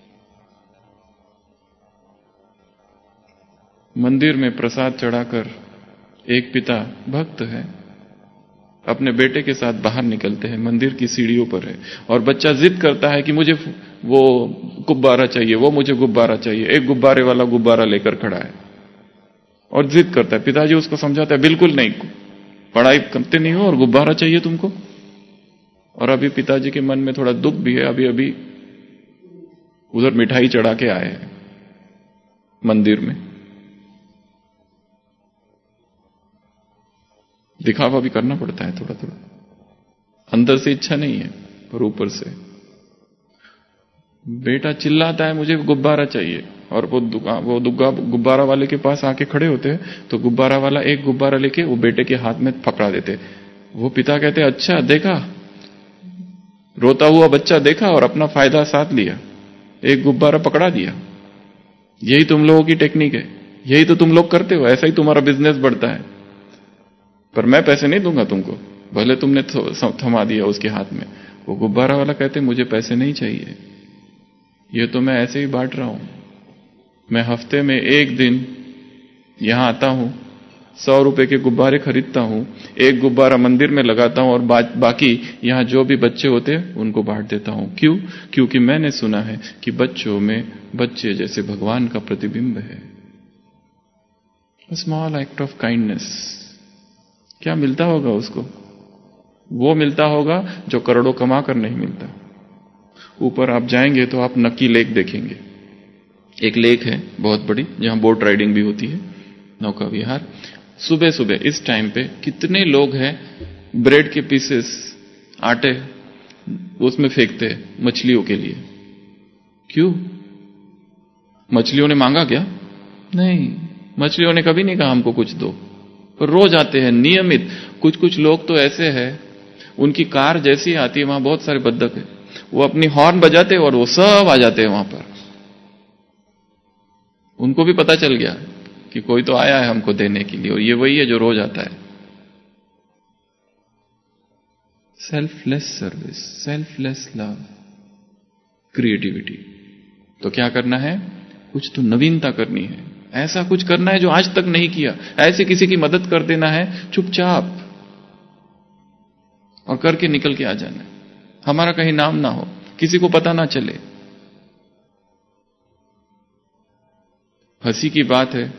मंदिर में प्रसाद चढ़ाकर एक पिता भक्त है, अपने बेटे के साथ बाहर निकलते हैं, मंदिर की सीढ़ियों पर है, और बच्चा जिद करता है कि मुझे वो गुब्बारा चाहिए, वो मुझे गुब्बारा चाहिए। एक गुब्बारे वाला गुब्बारा लेकर खड़ा है और जिद करता है। पिताजी उसको समझाता है, बिल्कुल नहीं, पढ़ाई करते नहीं हो और गुब्बारा चाहिए तुमको। और अभी पिताजी के मन में थोड़ा दुख भी है, अभी अभी उधर मिठाई चढ़ा के आए हैं मंदिर में। दिखावा भी करना पड़ता है थोड़ा थोड़ा, अंदर से इच्छा नहीं है पर ऊपर से। बेटा चिल्लाता है मुझे गुब्बारा चाहिए, और वो गुब्बारा वाले के पास आके खड़े होते हैं, तो गुब्बारा वाला एक गुब्बारा लेके वो बेटे के हाथ में पकड़ा देते। वो पिता कहते अच्छा देखा, रोता हुआ बच्चा देखा और अपना फायदा साथ लिया, एक गुब्बारा पकड़ा दिया। यही तुम लोगों की टेक्निक है, यही तो तुम लोग करते हो, ऐसा ही तुम्हारा बिजनेस बढ़ता है। पर मैं पैसे नहीं दूंगा तुमको, भले तुमने थमा दिया उसके हाथ में। वो गुब्बारा वाला कहते मुझे पैसे नहीं चाहिए, ये तो मैं ऐसे ही बांट रहा हूं। मैं हफ्ते में एक दिन यहां आता हूं, 100 रुपए के गुब्बारे खरीदता हूं, एक गुब्बारा मंदिर में लगाता हूं और बाकी यहां जो भी बच्चे होते हैं उनको बांट देता हूं। क्यों? क्योंकि मैंने सुना है कि बच्चों में बच्चे जैसे भगवान का प्रतिबिंब है। Small act of kindness. क्या मिलता होगा उसको? वो मिलता होगा जो करोड़ों कमा कर नहीं मिलता। ऊपर आप जाएंगे तो आप नक्की लेक देखेंगे, एक लेक है बहुत बड़ी जहां बोट राइडिंग भी होती है, नौका विहार। सुबह सुबह इस टाइम पे कितने लोग हैं ब्रेड के पीसेस, आटे उसमें फेंकते हैं मछलियों के लिए। क्यों? मछलियों ने मांगा क्या? नहीं, मछलियों ने कभी नहीं कहा हमको कुछ दो, पर रोज आते हैं नियमित। कुछ कुछ लोग तो ऐसे हैं, उनकी कार जैसी आती है, वहां बहुत सारे बद्दक है, वो अपनी हॉर्न बजाते और वो सब आ जाते हैं वहां पर। उनको भी पता चल गया कि कोई तो आया है हमको देने के लिए, और ये वही है जो रोज आता है। Selfless service, selfless love, creativity. तो क्या करना है? कुछ तो नवीनता करनी है, ऐसा कुछ करना है जो आज तक नहीं किया, ऐसे किसी की मदद कर देना है चुपचाप और करके निकल के आ जाना है। हमारा कहीं नाम ना हो, किसी को पता ना चले। हंसी की बात है,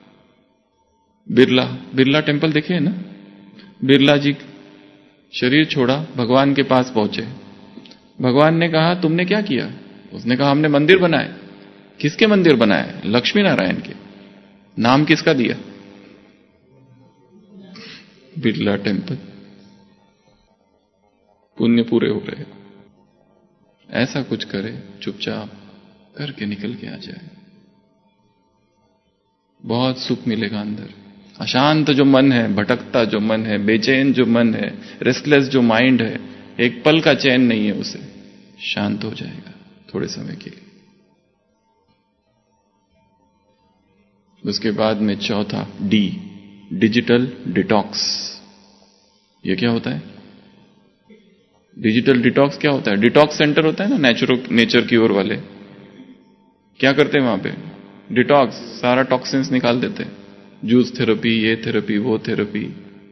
बिरला टेम्पल देखे है ना? बिरला जी शरीर छोड़ा, भगवान के पास पहुंचे। भगवान ने कहा तुमने क्या किया? उसने कहा हमने मंदिर बनाए। किसके मंदिर बनाए? लक्ष्मी नारायण के। नाम किसका दिया? बिरला टेम्पल। पुण्य पूरे हो रहे। ऐसा कुछ करे, चुपचाप करके निकल के आ जाए, बहुत सुख मिलेगा अंदर। अशांत जो मन है, भटकता जो मन है, बेचैन जो मन है, रेस्टलेस जो माइंड है, एक पल का चैन नहीं है उसे, शांत हो जाएगा थोड़े समय के लिए। उसके बाद में चौथा डी, डिजिटल डिटॉक्स। ये क्या होता है? डिजिटल डिटॉक्स क्या होता है? डिटॉक्स सेंटर होता है ना, नेचर की ओर वाले क्या करते हैं वहां पे? डिटॉक्स, सारा टॉक्सिन्स निकाल देते हैं। जूस थेरेपी, ये थेरेपी, वो थेरेपी।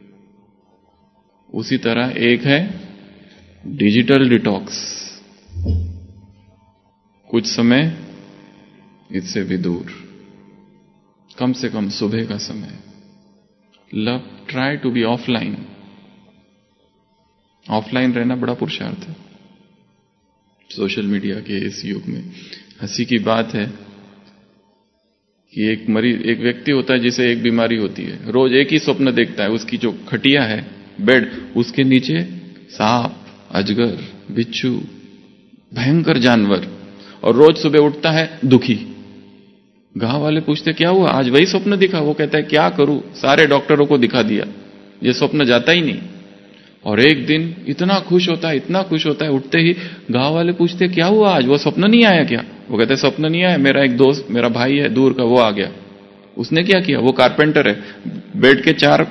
उसी तरह एक है डिजिटल डिटॉक्स, कुछ समय इससे भी दूर, कम से कम सुबह का समय। Love, try to be offline. Offline रहना बड़ा पुरुषार्थ है सोशल मीडिया के इस युग में। हंसी की बात है कि एक व्यक्ति होता है जिसे एक बीमारी होती है, रोज एक ही स्वप्न देखता है, उसकी जो खटिया है, बेड, उसके नीचे सांप, अजगर, बिच्छू, भयंकर जानवर, और रोज सुबह उठता है दुखी। गांव वाले पूछते क्या हुआ? आज वही स्वप्न दिखा। वो कहता है क्या करूं, सारे डॉक्टरों को दिखा दिया, ये स्वप्न जाता ही नहीं। और एक दिन इतना खुश होता है, उठते ही गांव वाले पूछते क्या हुआ आज, वो स्वप्न नहीं आया क्या? वो कहते स्वप्न नहीं आया, मेरा एक दोस्त, मेरा भाई है दूर का, वो आ गया। उसने क्या किया? वो कारपेंटर है, बेड के 4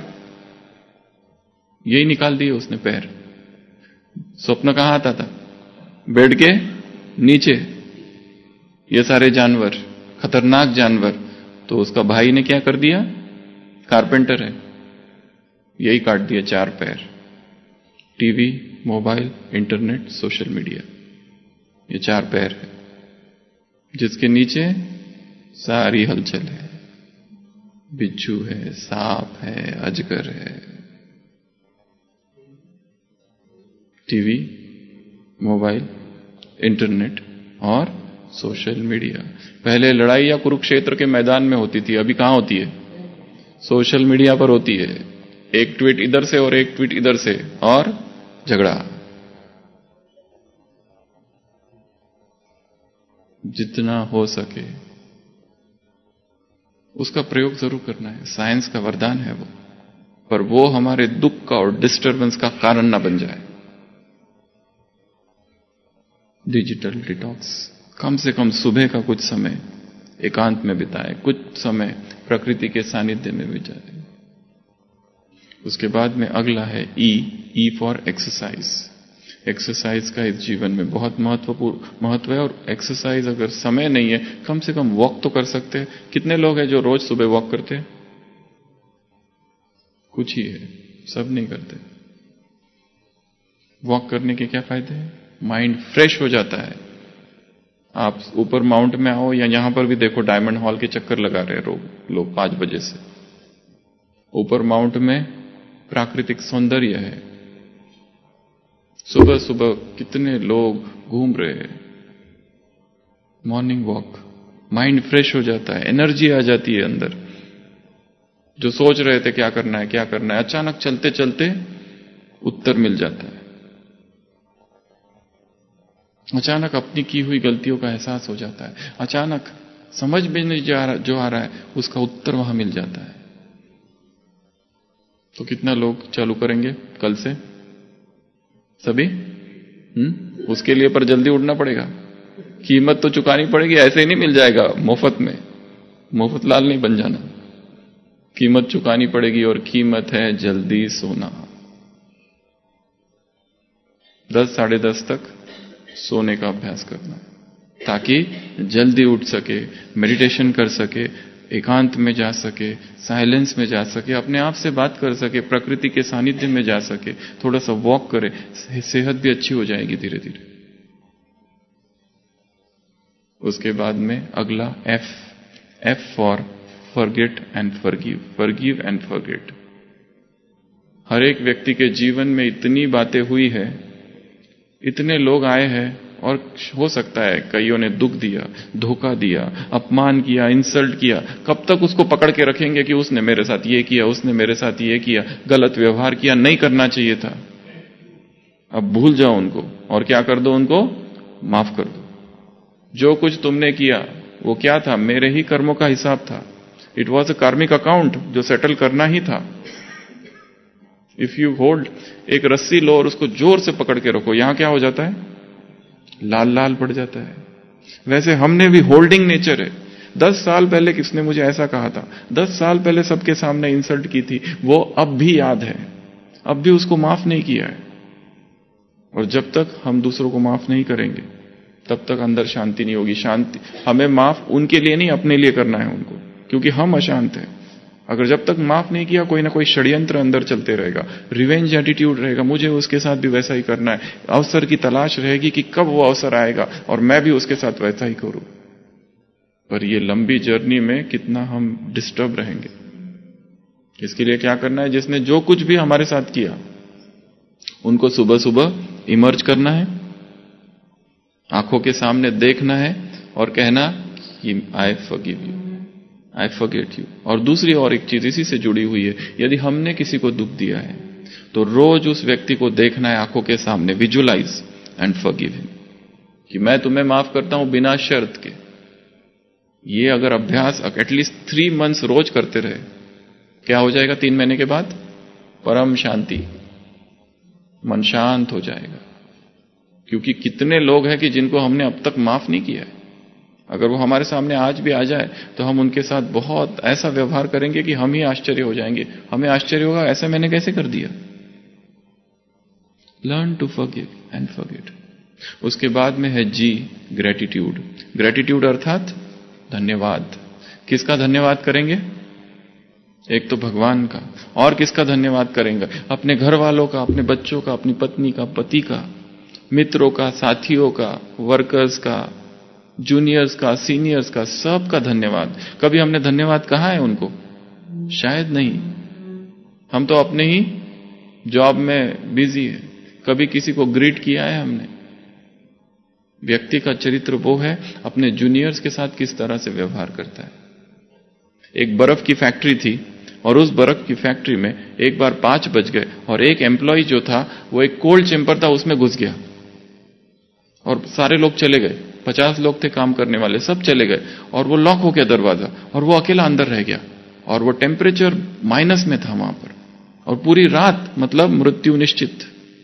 यही निकाल दिए उसने पैर। स्वप्न कहां आता था? बेड के नीचे। ये सारे जानवर, खतरनाक जानवर, तो उसका भाई ने क्या कर दिया? कारपेंटर है, यही काट दिया 4 पैर। TV, mobile, internet, social media, ये 4 पैर है जिसके नीचे सारी हलचल है। बिच्छू है, सांप है, अजगर है। टीवी, मोबाइल, इंटरनेट और सोशल मीडिया। पहले लड़ाई या कुरुक्षेत्र के मैदान में होती थी, अभी कहां होती है? सोशल मीडिया पर होती है। एक ट्वीट इधर से और एक ट्वीट इधर से, और झगड़ा। जितना हो सके उसका प्रयोग जरूर करना है, साइंस का वरदान है वो, पर वो हमारे दुख का और डिस्टर्बेंस का कारण ना बन जाए। डिजिटल डिटॉक्स, कम से कम सुबह का कुछ समय एकांत में बिताए, कुछ समय प्रकृति के सानिध्य में बिताए। उसके बाद में अगला है ई फॉर एक्सरसाइज। एक्सरसाइज का इस जीवन में बहुत महत्व है, और एक्सरसाइज अगर समय नहीं है, कम से कम वॉक तो कर सकते हैं। कितने लोग हैं जो रोज सुबह वॉक करते हैं? कुछ ही है, सब नहीं करते। वॉक करने के क्या फायदे हैं? माइंड फ्रेश हो जाता है। आप ऊपर माउंट में आओ या यहां पर भी देखो, डायमंड हॉल के चक्कर लगा रहे लोग 5 बजे से। ऊपर माउंट में प्राकृतिक सौंदर्य है, सुबह सुबह कितने लोग घूम रहे हैं। मॉर्निंग वॉक माइंड फ्रेश हो जाता है, एनर्जी आ जाती है अंदर। जो सोच रहे थे क्या करना है क्या करना है, अचानक चलते चलते उत्तर मिल जाता है। अचानक अपनी की हुई गलतियों का एहसास हो जाता है, अचानक समझ में नहीं जो आ रहा है उसका उत्तर वहां मिल जाता है। तो कितना लोग चालू करेंगे कल से? सभी? उसके लिए पर जल्दी उठना पड़ेगा, कीमत तो चुकानी पड़ेगी, ऐसे ही नहीं मिल जाएगा मुफ्त में। मुफ्त लाल नहीं बन जाना, कीमत चुकानी पड़ेगी, और कीमत है जल्दी सोना। 10 साढ़े 10 तक सोने का अभ्यास करना, ताकि जल्दी उठ सके, मेडिटेशन कर सके, एकांत में जा सके, साइलेंस में जा सके, अपने आप से बात कर सके, प्रकृति के सानिध्य में जा सके, थोड़ा सा वॉक करे, सेहत भी अच्छी हो जाएगी धीरे धीरे। उसके बाद में अगला F for forget and forgive, forgive and forget. हर एक व्यक्ति के जीवन में इतनी बातें हुई है, इतने लोग आए हैं, और हो सकता है कईयों ने दुख दिया, धोखा दिया, अपमान किया, इंसल्ट किया। कब तक उसको पकड़ के रखेंगे कि उसने मेरे साथ ये किया, उसने मेरे साथ ये किया, गलत व्यवहार किया, नहीं करना चाहिए था। अब भूल जाओ उनको, और क्या कर दो, उनको माफ कर दो। जो कुछ तुमने किया वो क्या था? मेरे ही कर्मों का हिसाब था। इट वॉज अ कार्मिक अकाउंट जो सेटल करना ही था। इफ यू होल्ड, एक रस्सी लो और उसको जोर से पकड़ के रखो, यहां क्या हो जाता है? लाल लाल पड़ जाता है। वैसे हमने भी होल्डिंग नेचर है। 10 साल पहले किसने मुझे ऐसा कहा था, 10 साल पहले सबके सामने इंसल्ट की थी, वो अब भी याद है, अब भी उसको माफ नहीं किया है। और जब तक हम दूसरों को माफ नहीं करेंगे तब तक अंदर शांति नहीं होगी। शांति हमें माफ उनके लिए नहीं, अपने लिए करना है उनको, क्योंकि हम अशांत हैं। अगर जब तक माफ नहीं किया, कोई ना कोई षड्यंत्र अंदर चलते रहेगा, रिवेंज एटीट्यूड रहेगा, मुझे उसके साथ भी वैसा ही करना है। अवसर की तलाश रहेगी कि कब वो अवसर आएगा और मैं भी उसके साथ वैसा ही करूं। पर ये लंबी जर्नी में कितना हम डिस्टर्ब रहेंगे। इसके लिए क्या करना है? जिसने जो कुछ भी हमारे साथ किया उनको सुबह सुबह इमर्ज करना है, आंखों के सामने देखना है और कहना कि I forgive you, I forget you. और दूसरी और एक चीज इसी से जुड़ी हुई है, यदि हमने किसी को दुख दिया है तो रोज उस व्यक्ति को देखना है आंखों के सामने, विजुअलाइज एंड फॉरगिव हिम, कि मैं तुम्हें माफ करता हूं बिना शर्त के। ये अगर अभ्यास एटलीस्ट 3 मंथ्स रोज करते रहे, क्या हो जाएगा? 3 महीने के बाद परम शांति, मन शांत हो जाएगा। क्योंकि कितने लोग हैं कि जिनको हमने अब तक माफ नहीं किया है। अगर वो हमारे सामने आज भी आ जाए तो हम उनके साथ बहुत ऐसा व्यवहार करेंगे कि हम ही आश्चर्य हो जाएंगे। हमें आश्चर्य होगा, ऐसा मैंने कैसे कर दिया। Learn to forgive and forget. उसके बाद में है जी, ग्रेटिट्यूड। ग्रेटिट्यूड अर्थात धन्यवाद। किसका धन्यवाद करेंगे? एक तो भगवान का, और किसका धन्यवाद करेंगे? अपने घर वालों का, अपने बच्चों का, अपनी पत्नी का, पति का, मित्रों का, साथियों का, वर्कर्स का, जूनियर्स का, सीनियर्स का, सबका धन्यवाद। कभी हमने धन्यवाद कहा है उनको? शायद नहीं। हम तो अपने ही जॉब में बिजी है। कभी किसी को ग्रीट किया है हमने? व्यक्ति का चरित्र वो है अपने जूनियर्स के साथ किस तरह से व्यवहार करता है। एक बर्फ की फैक्ट्री थी और उस बर्फ की फैक्ट्री में एक बार 5 बज गए और एक एम्प्लॉय जो था वो एक कोल्ड चेम्बर था उसमें घुस गया और सारे लोग चले गए। 50 लोग थे काम करने वाले, सब चले गए और वो लॉक हो गया दरवाजा और वो अकेला अंदर रह गया। और वो टेम्परेचर माइनस में था वहां पर और पूरी रात मतलब मृत्यु निश्चित।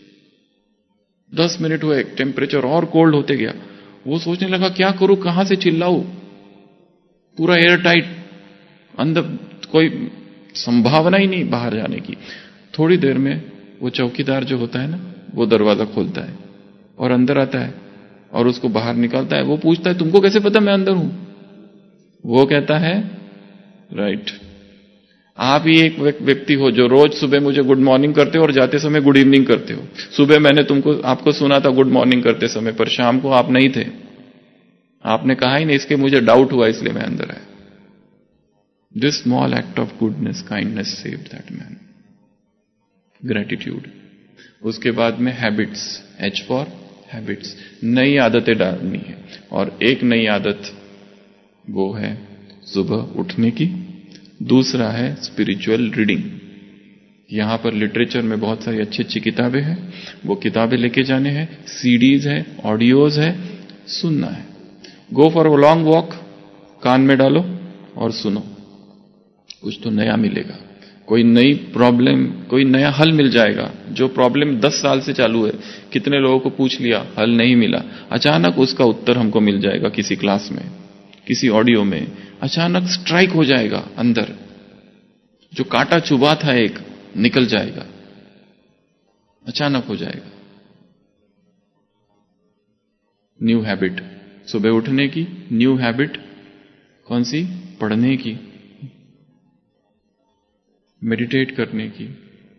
10 मिनट हुए, टेम्परेचर और कोल्ड होते गया। वो सोचने लगा क्या करूं, कहां से चिल्लाऊं, पूरा एयर टाइट, अंदर कोई संभावना ही नहीं बाहर जाने की। थोड़ी देर में वो चौकीदार जो होता है ना, वो दरवाजा खोलता है और अंदर आता है और उसको बाहर निकालता है। वो पूछता है तुमको कैसे पता मैं अंदर हूं? वो कहता है राइट, आप ही एक व्यक्ति हो जो रोज सुबह मुझे गुड मॉर्निंग करते हो और जाते समय गुड इवनिंग करते हो। सुबह मैंने आपको सुना था गुड मॉर्निंग करते समय, पर शाम को आप नहीं थे, आपने कहा ही नहीं, इसके मुझे डाउट हुआ इसलिए मैं अंदर आया। This small act of goodness, kindness saved that man. Gratitude. उसके बाद में हैबिट्स, H फॉर हैबिट्स। नई आदतें डालनी है और एक नई आदत वो है सुबह उठने की। दूसरा है स्पिरिचुअल रीडिंग। यहां पर लिटरेचर में बहुत सारी अच्छी अच्छी किताबें हैं, वो किताबें लेके जाने हैं, सीडीज है, ऑडियोज है, सुनना है। Go for a long walk, कान में डालो और सुनो, कुछ तो नया मिलेगा, कोई नई प्रॉब्लम, कोई नया हल मिल जाएगा। जो प्रॉब्लम 10 साल से चालू है, कितने लोगों को पूछ लिया, हल नहीं मिला, अचानक उसका उत्तर हमको मिल जाएगा किसी क्लास में, किसी ऑडियो में, अचानक स्ट्राइक हो जाएगा अंदर, जो कांटा चुभा था एक निकल जाएगा, अचानक हो जाएगा। न्यू हैबिट, सुबह उठने की न्यू हैबिट कौन सी? पढ़ने की, मेडिटेट करने की,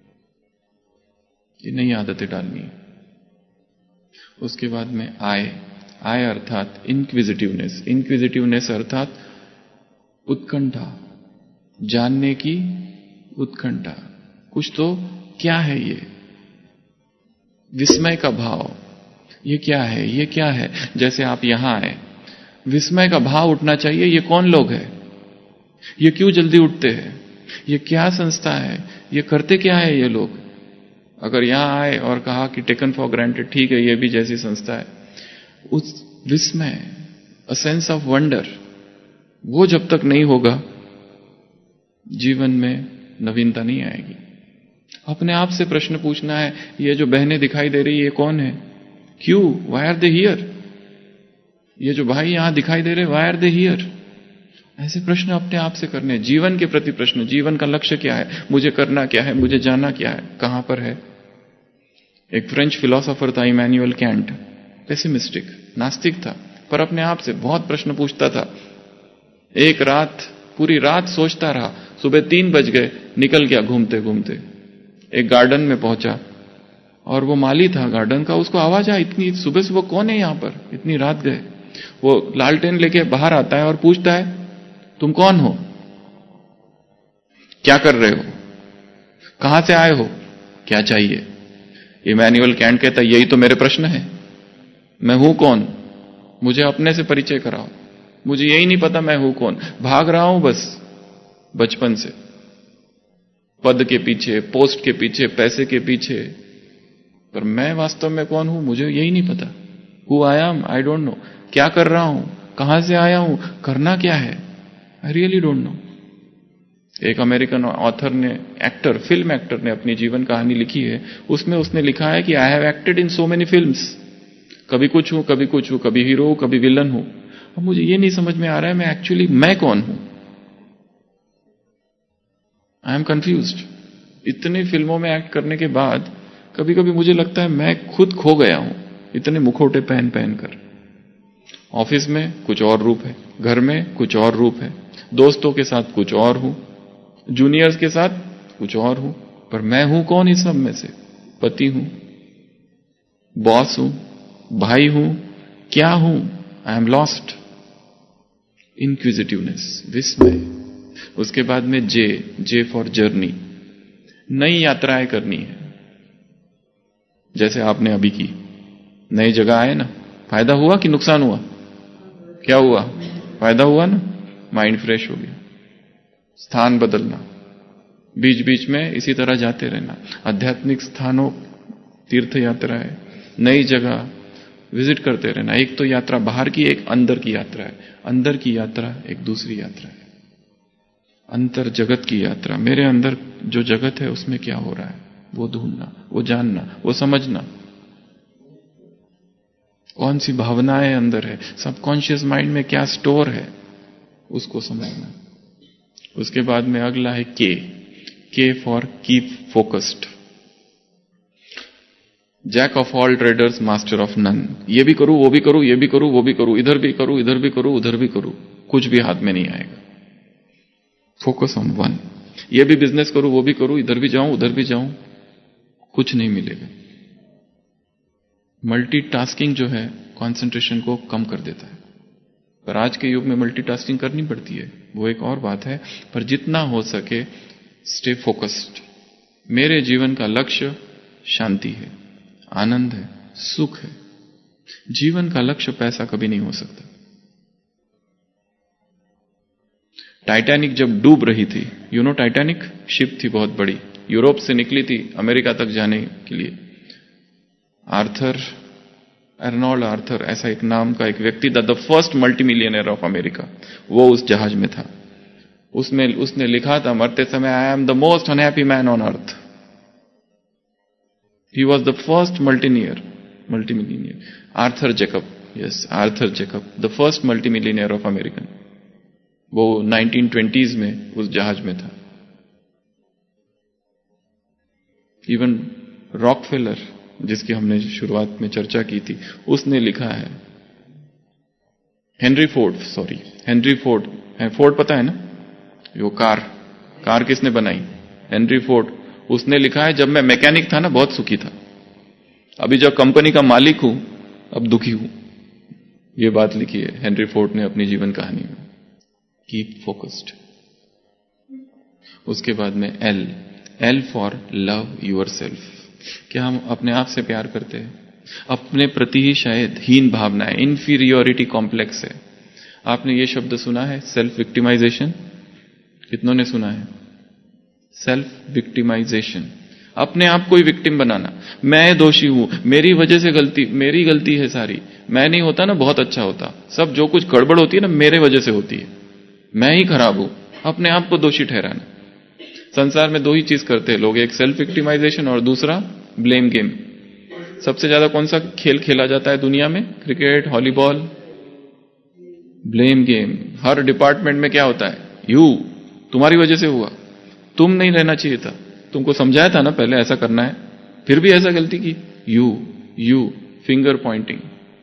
ये नई आदतें डालनी है। उसके बाद में आय अर्थात इंक्विजिटिवनेस, इंक्विजिटिवनेस अर्थात उत्कंठा, जानने की उत्कंठा, कुछ तो क्या है ये, विस्मय का भाव, ये क्या है, ये क्या है। जैसे आप यहां आए, विस्मय का भाव उठना चाहिए, ये कौन लोग हैं, ये क्यों जल्दी उठते हैं, ये क्या संस्था है, ये करते क्या है ये लोग। अगर यहां आए और कहा कि टेकन फॉर ग्रांटेड, ठीक है ये भी जैसी संस्था है, उस विस्मय, अ सेंस ऑफ वंडर, वो जब तक नहीं होगा जीवन में नवीनता नहीं आएगी। अपने आप से प्रश्न पूछना है, ये जो बहनें दिखाई दे रही है ये कौन है, क्यों, वाई आर दे हियर, ये जो भाई यहां दिखाई दे रहे वाई आर दे हियर। ऐसे प्रश्न अपने आप से करने, जीवन के प्रति प्रश्न, जीवन का लक्ष्य क्या है, मुझे करना क्या है, मुझे जाना क्या है, कहां पर है। एक फ्रेंच फिलोसोफर था इमैनुअल कैंट, पेसिमिस्टिक, नास्तिक था, पर अपने आप से बहुत प्रश्न पूछता था। एक रात, पूरी रात सोचता रहा, सुबह 3 बज गए, निकल गया घूमते घूमते, एक गार्डन में पहुंचा और वो माली था गार्डन का, उसको आवाज आई, इतनी सुबह सुबह कौन है यहां पर, इतनी रात गए। वो लालटेन लेके बाहर आता है और पूछता है, तुम कौन हो, क्या कर रहे हो, कहां से आए हो, क्या चाहिए। इमैनुअल कैंट कहता है, यही तो मेरे प्रश्न है, मैं हूं कौन, मुझे अपने से परिचय कराओ, मुझे यही नहीं पता मैं हूं कौन, भाग रहा हूं बस बचपन से, पद के पीछे, पोस्ट के पीछे, पैसे के पीछे, पर मैं वास्तव में कौन हूं मुझे यही नहीं पता। Who I am, I don't know, क्या कर रहा हूं, कहां से आया हूं, करना क्या है, आई रियली डोंट नो। एक अमेरिकन ऑथर ने, एक्टर, फिल्म एक्टर ने अपनी जीवन कहानी लिखी है, उसमें उसने लिखा है कि I have acted in so many films, कभी कुछ हूं, कभी कुछ हूं, कभी हीरो हूं, कभी विलन हूं, अब मुझे ये नहीं समझ में आ रहा है मैं एक्चुअली मैं कौन हूं, आई एम कंफ्यूज्ड। इतनी फिल्मों में एक्ट करने के बाद कभी कभी मुझे लगता है मैं खुद खो गया हूं, इतने मुखौटे पहन पहन कर। ऑफिस में कुछ और रूप है, घर में कुछ और रूप है, दोस्तों के साथ कुछ और हूं, जूनियर्स के साथ कुछ और हूं, पर मैं हूं कौन इस सब में से, पति हूं, बॉस हूं, भाई हूं, क्या हूं, आई एम लॉस्ट। इंक्विजिटिवनेस, विस्मय। उसके बाद में जे फॉर जर्नी, नई यात्राएं करनी है। जैसे आपने अभी की, नई जगह आए ना, फायदा हुआ कि नुकसान हुआ, क्या हुआ, फायदा हुआ ना, माइंड फ्रेश हो गया। स्थान बदलना, बीच बीच में इसी तरह जाते रहना, आध्यात्मिक स्थानों, तीर्थ यात्राएं, नई जगह विजिट करते रहना। एक तो यात्रा बाहर की, एक अंदर की यात्रा है, अंदर की यात्रा एक दूसरी यात्रा है, अंतर जगत की यात्रा। मेरे अंदर जो जगत है उसमें क्या हो रहा है वो ढूंढना, वो जानना, वो समझना, कौन सी भावनाएं अंदर है, सबकॉन्शियस माइंड में क्या स्टोर है उसको समझना। उसके बाद में अगला है K for keep focused. Jack of all traders, master of none. ये भी करूं, वो भी करूं, ये भी करूं, वो भी करूं, इधर भी करूं, इधर भी करूं, उधर भी करूं, कुछ भी हाथ में नहीं आएगा। Focus on one. ये भी बिजनेस करूं, वो भी करूं, इधर भी जाऊं, उधर भी जाऊं, कुछ नहीं मिलेगा। मल्टीटास्किंग जो है कंसंट्रेशन को कम कर देता है, पर आज के युग में मल्टीटास्किंग करनी पड़ती है, वो एक और बात है। पर जितना हो सके स्टे फोकस्ड। मेरे जीवन का लक्ष्य शांति है, आनंद है, सुख है। जीवन का लक्ष्य पैसा कभी नहीं हो सकता। टाइटैनिक जब डूब रही थी, टाइटैनिक शिप थी बहुत बड़ी, यूरोप से निकली थी अमेरिका तक जाने के लिए। अर्नोल्ड आर्थर ऐसा एक नाम का एक व्यक्ति था, the first multimillionaire of America, वो उस जहाज में था। उसने लिखा था मरते समय, I am the most unhappy man on earth. He was the first multimillionaire. Arthur Jacob, yes, Arthur Jacob, the first multimillionaire of American. वो 1920s में उस जहाज में था। इवन रॉकफेलर, जिसकी हमने शुरुआत में चर्चा की थी, उसने लिखा है, हेनरी फोर्ड, फोर्ड पता है ना, वो कार किसने बनाई? Henry Ford. उसने लिखा है, जब मैं मैकेनिक था ना बहुत सुखी था, अभी जब कंपनी का मालिक हूं अब दुखी हूं। ये बात लिखी है हेनरी फोर्ड ने अपनी जीवन कहानी में। Keep focused. उसके बाद में एल फॉर लव योरसेल्फ। क्या हम अपने आप से प्यार करते हैं? अपने प्रति ही शायद हीन भावना है, इंफीरियोरिटी कॉम्प्लेक्स है। आपने ये शब्द सुना है, सेल्फ विक्टिमाइजेशन? कितनों ने सुना है? सेल्फ विक्टिमाइजेशन, अपने आप को ही विक्टिम बनाना। मैं दोषी हूं, मेरी वजह से मेरी गलती है सारी। मैं नहीं होता ना बहुत अच्छा होता, सब जो कुछ गड़बड़ होती है ना मेरे वजह से होती है, मैं ही खराब हूं। अपने आप को दोषी ठहराना। संसार में दो ही चीज करते हैं लोग, एक सेल्फ विक्टिमाइजेशन और दूसरा ब्लेम गेम। सबसे ज्यादा कौन सा खेल खेला जाता है दुनिया में? Cricket, volleyball, blame game. हर डिपार्टमेंट में क्या होता है? तुम्हारी वजह से हुआ, तुम नहीं रहना चाहिए था, तुमको समझाया था ना पहले ऐसा करना है, फिर भी ऐसा गलती की। You finger pointing.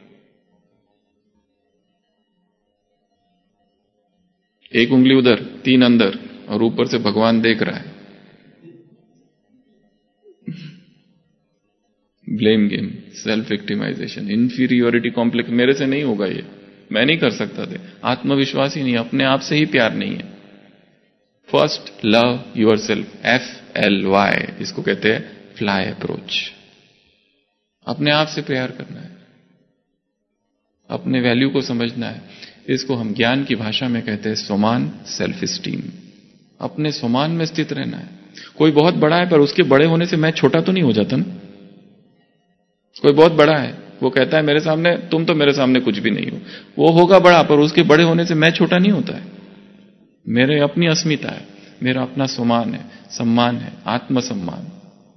एक उंगली उधर, 3 अंदर, और ऊपर से भगवान देख रहा है। Blame game, self victimisation, inferiority complex. मेरे से नहीं होगा ये, मैं नहीं कर सकता थे। आत्मविश्वास ही नहीं, अपने आप से ही प्यार नहीं है। फर्स्ट लव योरसेल्फ, FLY, इसको कहते हैं फ्लाई अप्रोच। अपने आप से प्यार करना है, अपने वैल्यू को समझना है। इसको हम ज्ञान की भाषा में कहते हैं सोमान, सेल्फ स्टीम। अपने सोमान में स्थित रहना है। कोई बहुत बड़ा है पर उसके बड़े होने से मैं छोटा तो नहीं हो जाता ना। कोई बहुत बड़ा है, वो कहता है मेरे सामने, तुम तो मेरे सामने कुछ भी नहीं हो। वो होगा बड़ा पर उसके बड़े होने से मैं छोटा नहीं होता है। मेरे अपनी अस्मिता है, मेरा अपना सम्मान है, सम्मान है, आत्मसम्मान।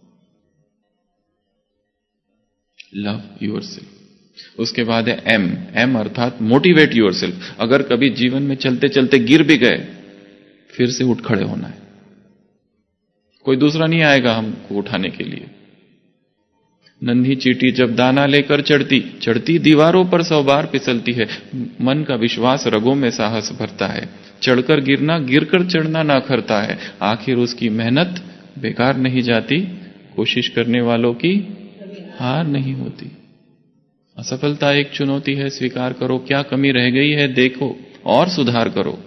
Love yourself. उसके बाद है M अर्थात मोटिवेट योरसेल्फ। अगर कभी जीवन में चलते चलते गिर भी गए, फिर से उठ खड़े होना है। कोई दूसरा नहीं आएगा हमको उठाने के लिए। नन्ही चींटी जब दाना लेकर चढ़ती दीवारों पर 100 बार फिसलती है। मन का विश्वास रगों में साहस भरता है। चढ़कर गिरना, गिरकर चढ़ना ना करता है। आखिर उसकी मेहनत बेकार नहीं जाती, कोशिश करने वालों की हार नहीं होती। असफलता एक चुनौती है, स्वीकार करो। क्या कमी रह गई है देखो और सुधार करो।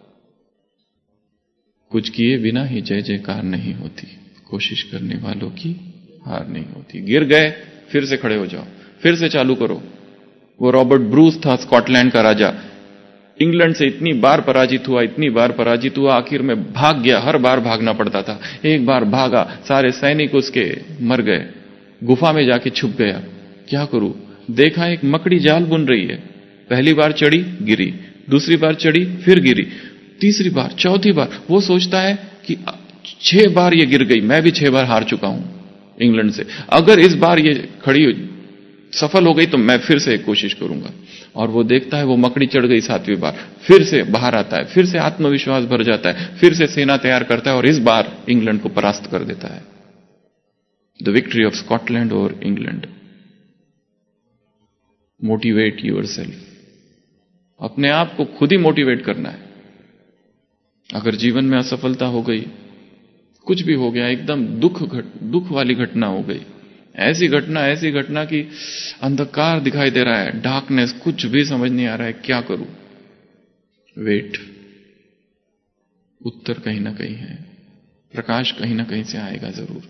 कुछ किए बिना ही जय जयकार नहीं होती, कोशिश करने वालों की हार नहीं होती। गिर गए, फिर से खड़े हो जाओ, फिर से चालू करो। वो रॉबर्ट ब्रूस था, स्कॉटलैंड का राजा। इंग्लैंड से इतनी बार पराजित हुआ, आखिर में भाग गया। हर बार भागना पड़ता था। एक बार भागा, सारे सैनिक उसके मर गए। गुफा में जाके छुप गया। क्या करूं? देखा एक मकड़ी जाल बुन रही है। पहली बार चढ़ी, गिरी। दूसरी बार चढ़ी, फिर गिरी। तीसरी बार, चौथी बार। वो सोचता है कि 6 बार ये गिर गई, मैं भी 6 बार हार चुका हूं इंग्लैंड से। अगर इस बार ये खड़ी सफल हो गई तो मैं फिर से एक कोशिश करूंगा। और वो देखता है वो मकड़ी चढ़ गई 7वीं बार, फिर से बाहर आता है, फिर से आत्मविश्वास भर जाता है, फिर से सेना तैयार करता है और इस बार इंग्लैंड को परास्त कर देता है। The victory of Scotland over England. Motivate yourself. अपने आप को खुद ही मोटिवेट करना है। अगर जीवन में असफलता हो गई, कुछ भी हो गया, एकदम दुख वाली घटना हो गई, ऐसी घटना कि अंधकार दिखाई दे रहा है, डार्कनेस, कुछ भी समझ नहीं आ रहा है, क्या करूं? वेट। उत्तर कहीं ना कहीं है, प्रकाश कहीं ना कहीं से आएगा जरूर।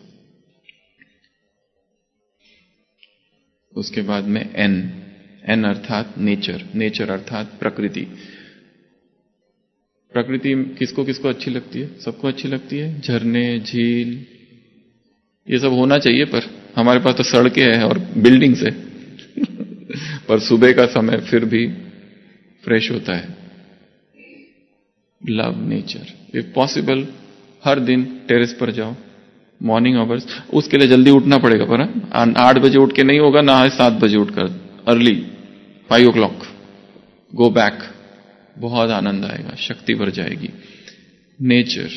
उसके बाद में एन अर्थात नेचर अर्थात प्रकृति। प्रकृति किसको किसको अच्छी लगती है? सबको अच्छी लगती है। झरने, झील, ये सब होना चाहिए, पर हमारे पास तो सड़कें हैं और बिल्डिंग्स है। पर सुबह का समय फिर भी फ्रेश होता है। Love nature. इफ पॉसिबल हर दिन टेरेस पर जाओ, मॉर्निंग आवर्स। उसके लिए जल्दी उठना पड़ेगा, पर 8 बजे उठ के नहीं होगा, ना 7 बजे उठकर, अर्ली 5 o'clock गो बैक। बहुत आनंद आएगा, शक्ति भर जाएगी। Nature,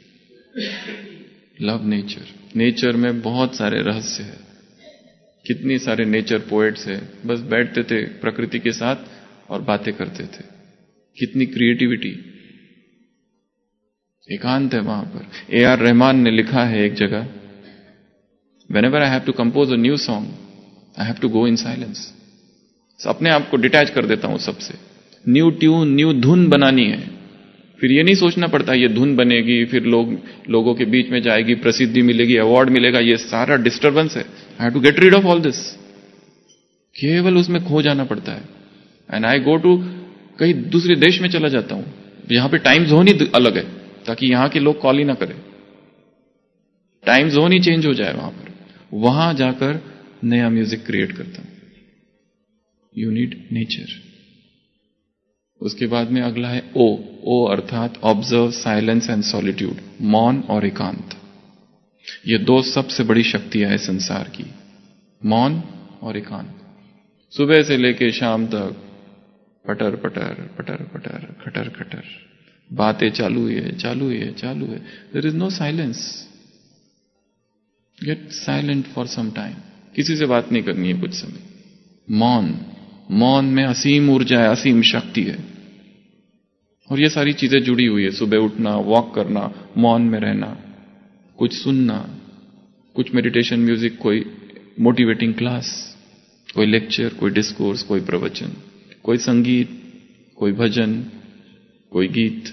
love nature. नेचर में बहुत सारे रहस्य है। कितनी सारे नेचर पोएट्स है, बस बैठते थे प्रकृति के साथ और बातें करते थे। कितनी क्रिएटिविटी। एकांत है वहां पर। A.R. रहमान ने लिखा है एक जगह, Whenever I have to compose a new song, I have to go in silence. अपने आप को डिटैच कर देता हूं सबसे। न्यू ट्यून, न्यू धुन बनानी है, फिर ये नहीं सोचना पड़ता ये धुन बनेगी, फिर लोगों के बीच में जाएगी, प्रसिद्धि मिलेगी, अवार्ड मिलेगा, ये सारा डिस्टर्बेंस है। I have to get rid of all this. केवल उसमें खो जाना पड़ता है। एंड आई गो टू, कहीं दूसरे देश में चला जाता हूं, यहां पे टाइम जोन ही अलग है, ताकि यहां के लोग कॉल ही ना करें। टाइम जोन ही चेंज हो जाए वहां पर। वहां जाकर नया म्यूजिक क्रिएट करता हूं। You need nature. उसके बाद में अगला है ओ अर्थात ऑब्जर्व, साइलेंस एंड सॉलिट्यूड। मौन और एकांत, ये दो सबसे बड़ी शक्तियां है संसार की, मौन और एकांत। सुबह से लेके शाम तक पटर पटर पटर पटर खटर खटर बातें चालू है, चालू है, चालू है। There is no silence. Get silent for some time. किसी से बात नहीं करनी है कुछ समय। मौन में असीम ऊर्जा है, असीम शक्ति है। और ये सारी चीजें जुड़ी हुई है। सुबह उठना, वॉक करना, मौन में रहना, कुछ सुनना, कुछ मेडिटेशन म्यूजिक, कोई मोटिवेटिंग क्लास, कोई लेक्चर, कोई डिस्कोर्स, कोई प्रवचन, कोई संगीत, कोई भजन, कोई गीत।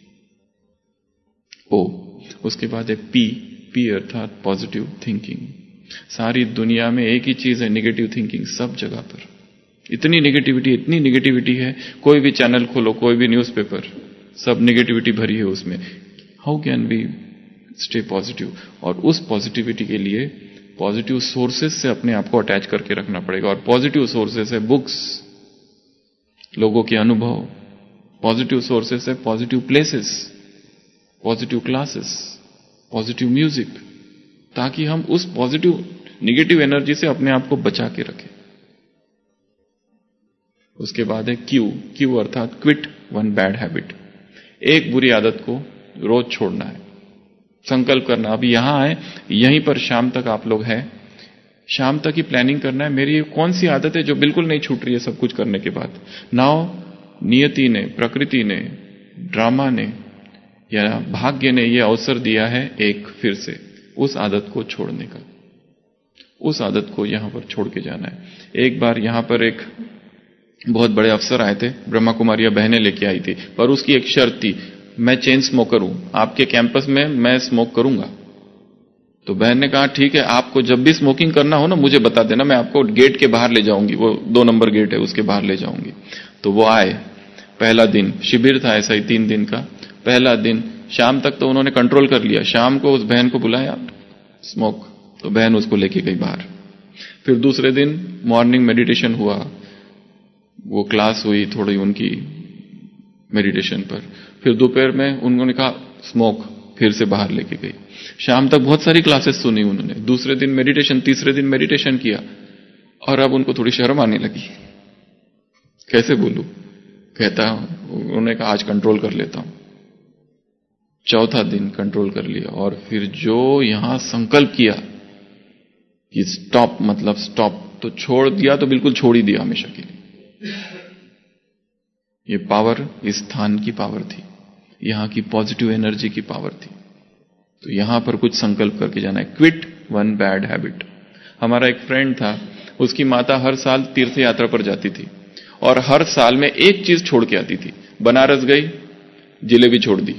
उसके बाद है पी अर्थात पॉजिटिव थिंकिंग। सारी दुनिया में एक ही चीज है, नेगेटिव थिंकिंग। सब जगह पर इतनी नेगेटिविटी है। कोई भी चैनल खोलो, कोई भी न्यूज़पेपर, सब नेगेटिविटी भरी है उसमें। How can we stay positive? और उस पॉजिटिविटी के लिए पॉजिटिव सोर्सेस से अपने आप को अटैच करके रखना पड़ेगा। और पॉजिटिव सोर्सेस है बुक्स, लोगों के अनुभव। पॉजिटिव सोर्सेस है positive places, positive classes, positive music, ताकि हम उस पॉजिटिव निगेटिव एनर्जी से अपने आप को बचा के रखें। उसके बाद है क्यू अर्थात क्विट वन बैड हैबिट। एक बुरी आदत को रोज छोड़ना है, संकल्प करना। अभी यहां आए, यहीं पर शाम तक आप लोग हैं, शाम तक ही प्लानिंग करना है, मेरी कौन सी आदत है जो बिल्कुल नहीं छूट रही है सब कुछ करने के बाद। नाउ नियति ने, प्रकृति ने, ड्रामा ने या भाग्य ने यह अवसर दिया है एक फिर से उस आदत को छोड़ने का। उस आदत को यहां पर छोड़ के जाना है। एक बार यहां पर एक बहुत बड़े अफसर आए थे, ब्रह्मा कुमारियां बहनें लेके आई थी, पर उसकी एक शर्त थी, मैं चेन स्मोकर हूं, आपके कैंपस में मैं स्मोक करूंगा। तो बहन ने कहा ठीक है, आपको जब भी स्मोकिंग करना हो ना मुझे बता देना, मैं आपको गेट के बाहर ले जाऊंगी, वो 2 नंबर गेट है उसके बाहर ले जाऊंगी। तो वो आए, पहला दिन शिविर था ऐसा ही 3 दिन का। पहला दिन शाम तक तो उन्होंने कंट्रोल कर लिया। शाम को उस बहन को बुलाया स्मोक, तो बहन उसको लेके गई बाहर। फिर दूसरे दिन मॉर्निंग मेडिटेशन हुआ, वो क्लास हुई थोड़ी उनकी मेडिटेशन पर। फिर दोपहर में उन्होंने कहा स्मोक, फिर से बाहर लेके गई। शाम तक बहुत सारी क्लासेस सुनी उन्होंने। दूसरे दिन मेडिटेशन, तीसरे दिन मेडिटेशन किया, और अब उनको थोड़ी शर्म आने लगी। कैसे बोलूं? कहता, उन्होंने कहा आज कंट्रोल कर लेता हूं। चौथा दिन कंट्रोल कर लिया, और फिर जो यहां संकल्प किया कि स्टॉप, मतलब स्टॉप, तो छोड़ दिया, तो बिल्कुल छोड़ ही दिया हमेशा के लिए। ये पावर इस स्थान की पावर थी, यहां की पॉजिटिव एनर्जी की पावर थी। तो यहां पर कुछ संकल्प करके जाना है। Quit one bad habit. हमारा एक फ्रेंड था, उसकी माता हर साल तीर्थ यात्रा पर जाती थी और हर साल में एक चीज छोड़ के आती थी। बनारस गई, जिलेबी छोड़ दी।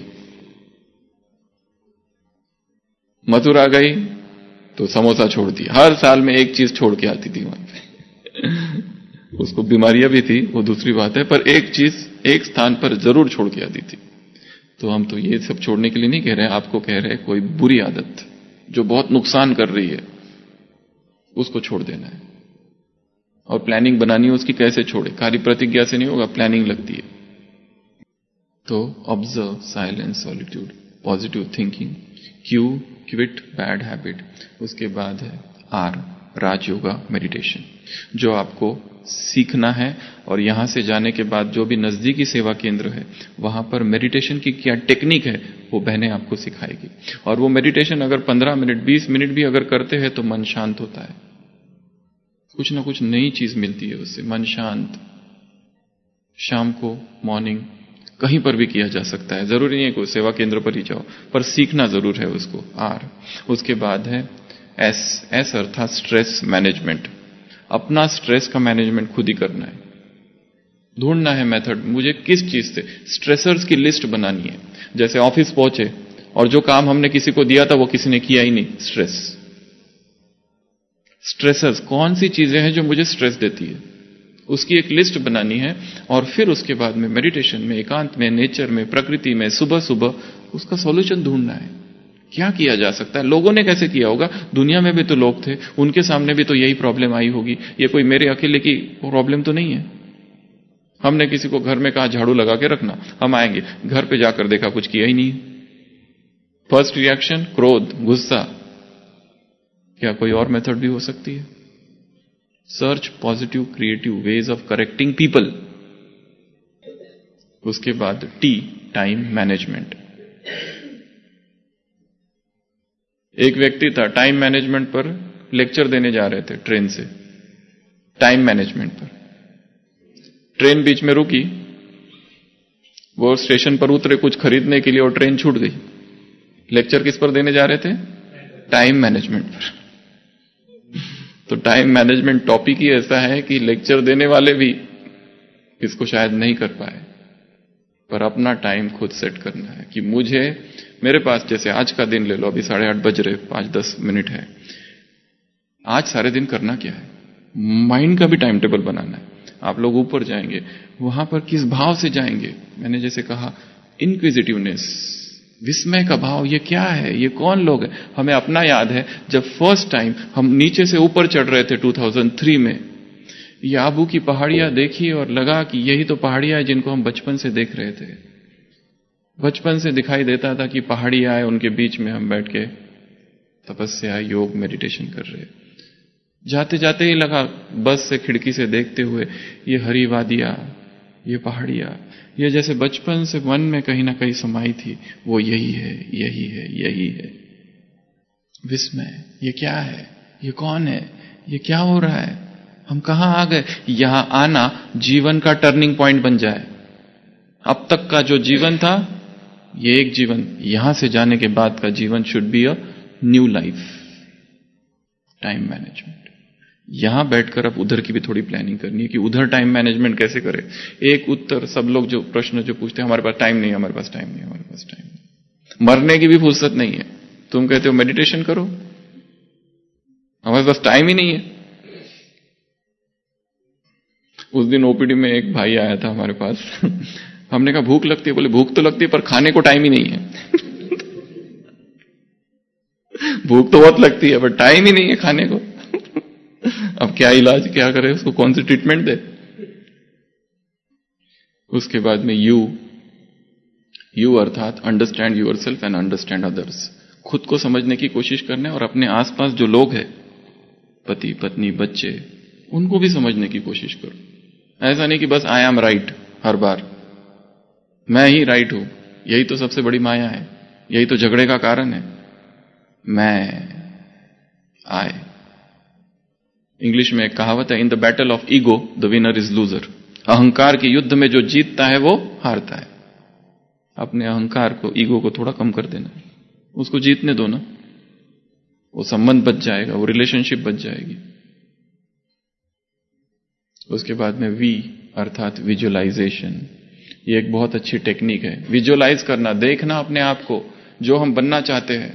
मथुरा गई तो समोसा छोड़ दी। हर साल में एक चीज छोड़ के आती थी वहां पे। उसको बीमारियां भी थी, वो दूसरी बात है, पर एक चीज एक स्थान पर जरूर छोड़ के आती थी। तो हम तो ये सब छोड़ने के लिए नहीं कह रहे हैं, आपको कह रहे हैं कोई बुरी आदत जो बहुत नुकसान कर रही है उसको छोड़ देना है, और प्लानिंग बनानी है उसकी कैसे छोड़े। कार्य प्रतिज्ञा से नहीं होगा, प्लानिंग लगती है। तो observe, silence, solitude, positive thinking, Q, quit bad habit. उसके बाद है आर, राजयोगा मेडिटेशन, जो आपको सीखना है। और यहां से जाने के बाद जो भी नजदीकी सेवा केंद्र है वहां पर मेडिटेशन की क्या टेक्निक है वो बहनें आपको सिखाएगी। और वो मेडिटेशन अगर 15 मिनट 20 मिनट भी अगर करते हैं तो मन शांत होता है, कुछ ना कुछ नई चीज मिलती है उससे, मन शांत। शाम को मॉर्निंग कहीं पर भी किया जा सकता है, जरूरी नहीं है कोई सेवा केंद्र पर ही जाओ, पर सीखना जरूर है उसको, आर। उसके बाद है एस, एस अर्थात स्ट्रेस मैनेजमेंट। अपना स्ट्रेस का मैनेजमेंट खुद ही करना है, ढूंढना है मेथड, मुझे किस चीज से स्ट्रेसर्स की लिस्ट बनानी है। जैसे ऑफिस पहुंचे और जो काम हमने किसी को दिया था वो किसी ने किया ही नहीं, स्ट्रेस। स्ट्रेसर्स कौन सी चीजें हैं जो मुझे स्ट्रेस देती है, उसकी एक लिस्ट बनानी है। और फिर उसके बाद में मेडिटेशन में, एकांत में, नेचर में, प्रकृति में, सुबह सुबह उसका सॉल्यूशन ढूंढना है। क्या किया जा सकता है, लोगों ने कैसे किया होगा, दुनिया में भी तो लोग थे, उनके सामने भी तो यही प्रॉब्लम आई होगी, ये कोई मेरे अकेले की प्रॉब्लम तो नहीं है। हमने किसी को घर में कहा झाड़ू लगा के रखना, हम आएंगे, घर पे जाकर देखा कुछ किया ही नहीं। फर्स्ट रिएक्शन क्रोध, गुस्सा। क्या कोई और मेथड भी हो सकती है? Search positive creative ways of correcting people. उसके बाद टी, टाइम मैनेजमेंट। एक व्यक्ति था, टाइम मैनेजमेंट पर लेक्चर देने जा रहे थे ट्रेन से, टाइम मैनेजमेंट पर। ट्रेन बीच में रुकी, वो स्टेशन पर उतरे कुछ खरीदने के लिए और ट्रेन छूट गई। लेक्चर किस पर देने जा रहे थे? टाइम मैनेजमेंट पर। तो टाइम मैनेजमेंट टॉपिक ही ऐसा है कि लेक्चर देने वाले भी इसको शायद नहीं कर पाए, पर अपना टाइम खुद सेट करना है कि मुझे, मेरे पास जैसे आज का दिन ले लो, अभी 8:30 बज रहे, 5-10 मिनट है, आज सारे दिन करना क्या है, माइंड का भी टाइम टेबल बनाना है। आप लोग ऊपर जाएंगे, वहां पर किस भाव से जाएंगे? मैंने जैसे कहा, इनक्विजिटिवनेस, विस्मय का भाव, ये क्या है, ये कौन लोग हैं? हमें अपना याद है, जब फर्स्ट टाइम हम नीचे से ऊपर चढ़ रहे थे 2003 में, याबू की पहाड़ियां देखी और लगा कि यही तो पहाड़ियां हैं जिनको हम बचपन से देख रहे थे। बचपन से दिखाई देता था कि पहाड़ियां हैं, उनके बीच में हम बैठ के तपस्या, योग, मेडिटेशन कर रहे। जाते जाते ही लगा, बस से खिड़की से देखते हुए, ये हरी वादियां, ये पहाड़ियां, ये जैसे बचपन से मन में कहीं ना कहीं समाई थी, वो यही है, यही है, यही है। विस्मय, ये क्या है, ये कौन है, ये क्या हो रहा है, हम कहां आ गए? यहां आना जीवन का टर्निंग पॉइंट बन जाए। अब तक का जो जीवन था, ये एक जीवन, यहां से जाने के बाद का जीवन should be a new life. Time management, यहां बैठकर अब उधर की भी थोड़ी प्लानिंग करनी है कि उधर टाइम मैनेजमेंट कैसे करें। एक उत्तर, सब लोग जो प्रश्न जो पूछते हैं, हमारे पास टाइम नहीं, हमारे पास टाइम नहीं, हमारे पास टाइम नहीं। मरने की भी फुर्सत नहीं है, तुम कहते हो मेडिटेशन करो, हमारे पास टाइम ही नहीं है। उस दिन ओपीडी में एक भाई आया था हमारे पास हमने कहा भूख लगती है, बोले भूख तो लगती है पर खाने को टाइम ही नहीं है भूख तो बहुत लगती है पर टाइम ही नहीं है खाने को अब क्या इलाज, क्या करे उसको, कौन सी ट्रीटमेंट दे? उसके बाद में यू अर्थात understand yourself and understand others. खुद को समझने की कोशिश करना है और अपने आसपास जो लोग हैं, पति पत्नी बच्चे, उनको भी समझने की कोशिश करो। ऐसा नहीं कि बस आई एम राइट, हर बार मैं ही राइट हूं, यही तो सबसे बड़ी माया है, यही तो झगड़े का कारण है। मैं, आई। इंग्लिश में एक कहावत है, in the battle of ego the winner is loser. अहंकार के युद्ध में जो जीतता है वो हारता है। अपने अहंकार को, ईगो को थोड़ा कम कर देना, उसको जीतने दो ना, वो संबंध बच जाएगा, वो रिलेशनशिप बच जाएगी। उसके बाद में वी अर्थात विजुअलाइजेशन। ये एक बहुत अच्छी टेक्निक है, विजुअलाइज करना, देखना अपने आप को, जो हम बनना चाहते हैं,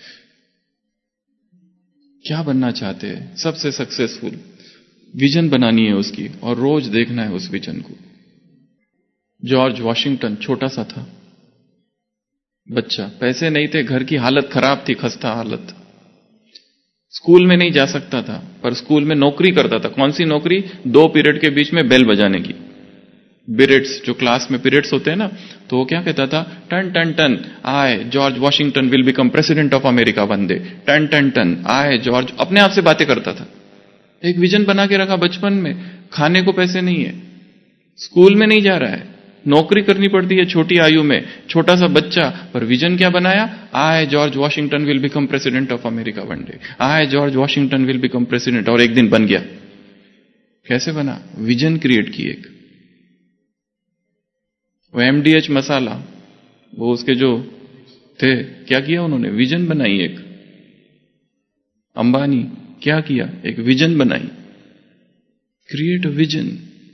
क्या बनना चाहते हैं, सबसे सक्सेसफुल विजन बनानी है उसकी, और रोज देखना है उस विजन को। जॉर्ज वॉशिंगटन छोटा सा था, बच्चा, पैसे नहीं थे, घर की हालत खराब थी, खस्ता हालत, स्कूल में नहीं जा सकता था, पर स्कूल में नौकरी करता था। कौन सी नौकरी? 2 पीरियड के बीच में बेल बजाने की। पीरियड्स, जो क्लास में पीरियड्स होते हैं ना, तो वो क्या कहता था? टन टन टन, I George Washington will become president of America one day, टन टन टन, आए जॉर्ज, अपने आप से बातें करता था। एक विजन बना के रखा बचपन में। खाने को पैसे नहीं है, स्कूल में नहीं जा रहा है, नौकरी करनी पड़ती है छोटी आयु में, छोटा सा बच्चा, पर विजन क्या बनाया? I George Washington will become president of America one day, I George Washington will become president, और एक दिन बन गया। कैसे बना? विजन क्रिएट की एक। वो MDH मसाला, वो उसके जो थे, क्या किया उन्होंने? विजन बनाई एक। अंबानी क्या किया? एक विजन बनाई। Create vision.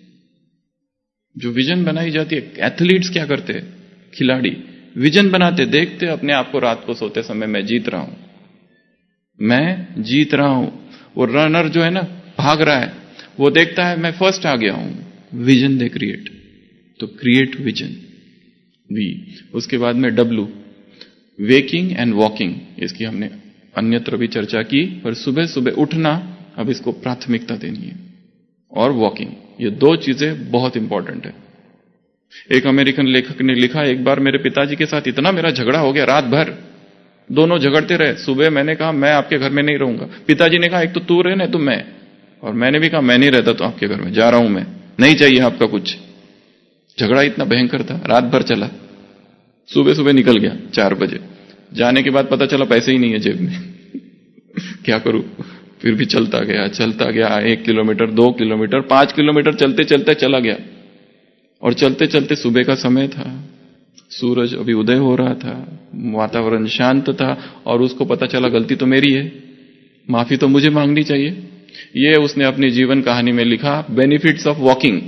जो विजन बनाई जाती है, एथलीट्स क्या करते हैं? खिलाड़ी विजन बनाते, देखते अपने आप को रात को सोते समय, मैं जीत रहा हूं, मैं जीत रहा हूं। वो रनर जो है ना, भाग रहा है, वो देखता है मैं फर्स्ट आ गया हूं। Vision they create. तो क्रिएट विजन, वी। उसके बाद में W, वेकिंग एंड वॉकिंग। इसकी हमने अन्यत्र भी चर्चा की, पर सुबह सुबह उठना अब इसको प्राथमिकता देनी है, और वॉकिंग, ये 2 चीजें बहुत इंपॉर्टेंट है। एक अमेरिकन लेखक ने लिखा, एक बार मेरे पिताजी के साथ इतना मेरा झगड़ा हो गया, रात भर दोनों झगड़ते रहे। सुबह मैंने कहा मैं आपके घर में नहीं रहूंगा, पिताजी ने कहा एक तो तू रहे ना, तो मैं, और मैंने भी कहा मैं नहीं रहता तो आपके घर में, जा रहा हूं मैं, नहीं चाहिए आपका कुछ। झगड़ा इतना भयंकर था, रात भर चला। सुबह सुबह निकल गया 4 बजे। जाने के बाद पता चला पैसे ही नहीं है जेब में। क्या करूं? फिर भी चलता गया 1 किलोमीटर, 2 किलोमीटर, 5 किलोमीटर चलते चलते चला गया। और चलते चलते सुबह का समय था, सूरज अभी उदय हो रहा था, वातावरण शांत था, और उसको पता चला गलती तो मेरी है, माफी तो मुझे मांगनी चाहिए। ये उसने अपनी जीवन कहानी में लिखा, बेनिफिट्स ऑफ वॉकिंग,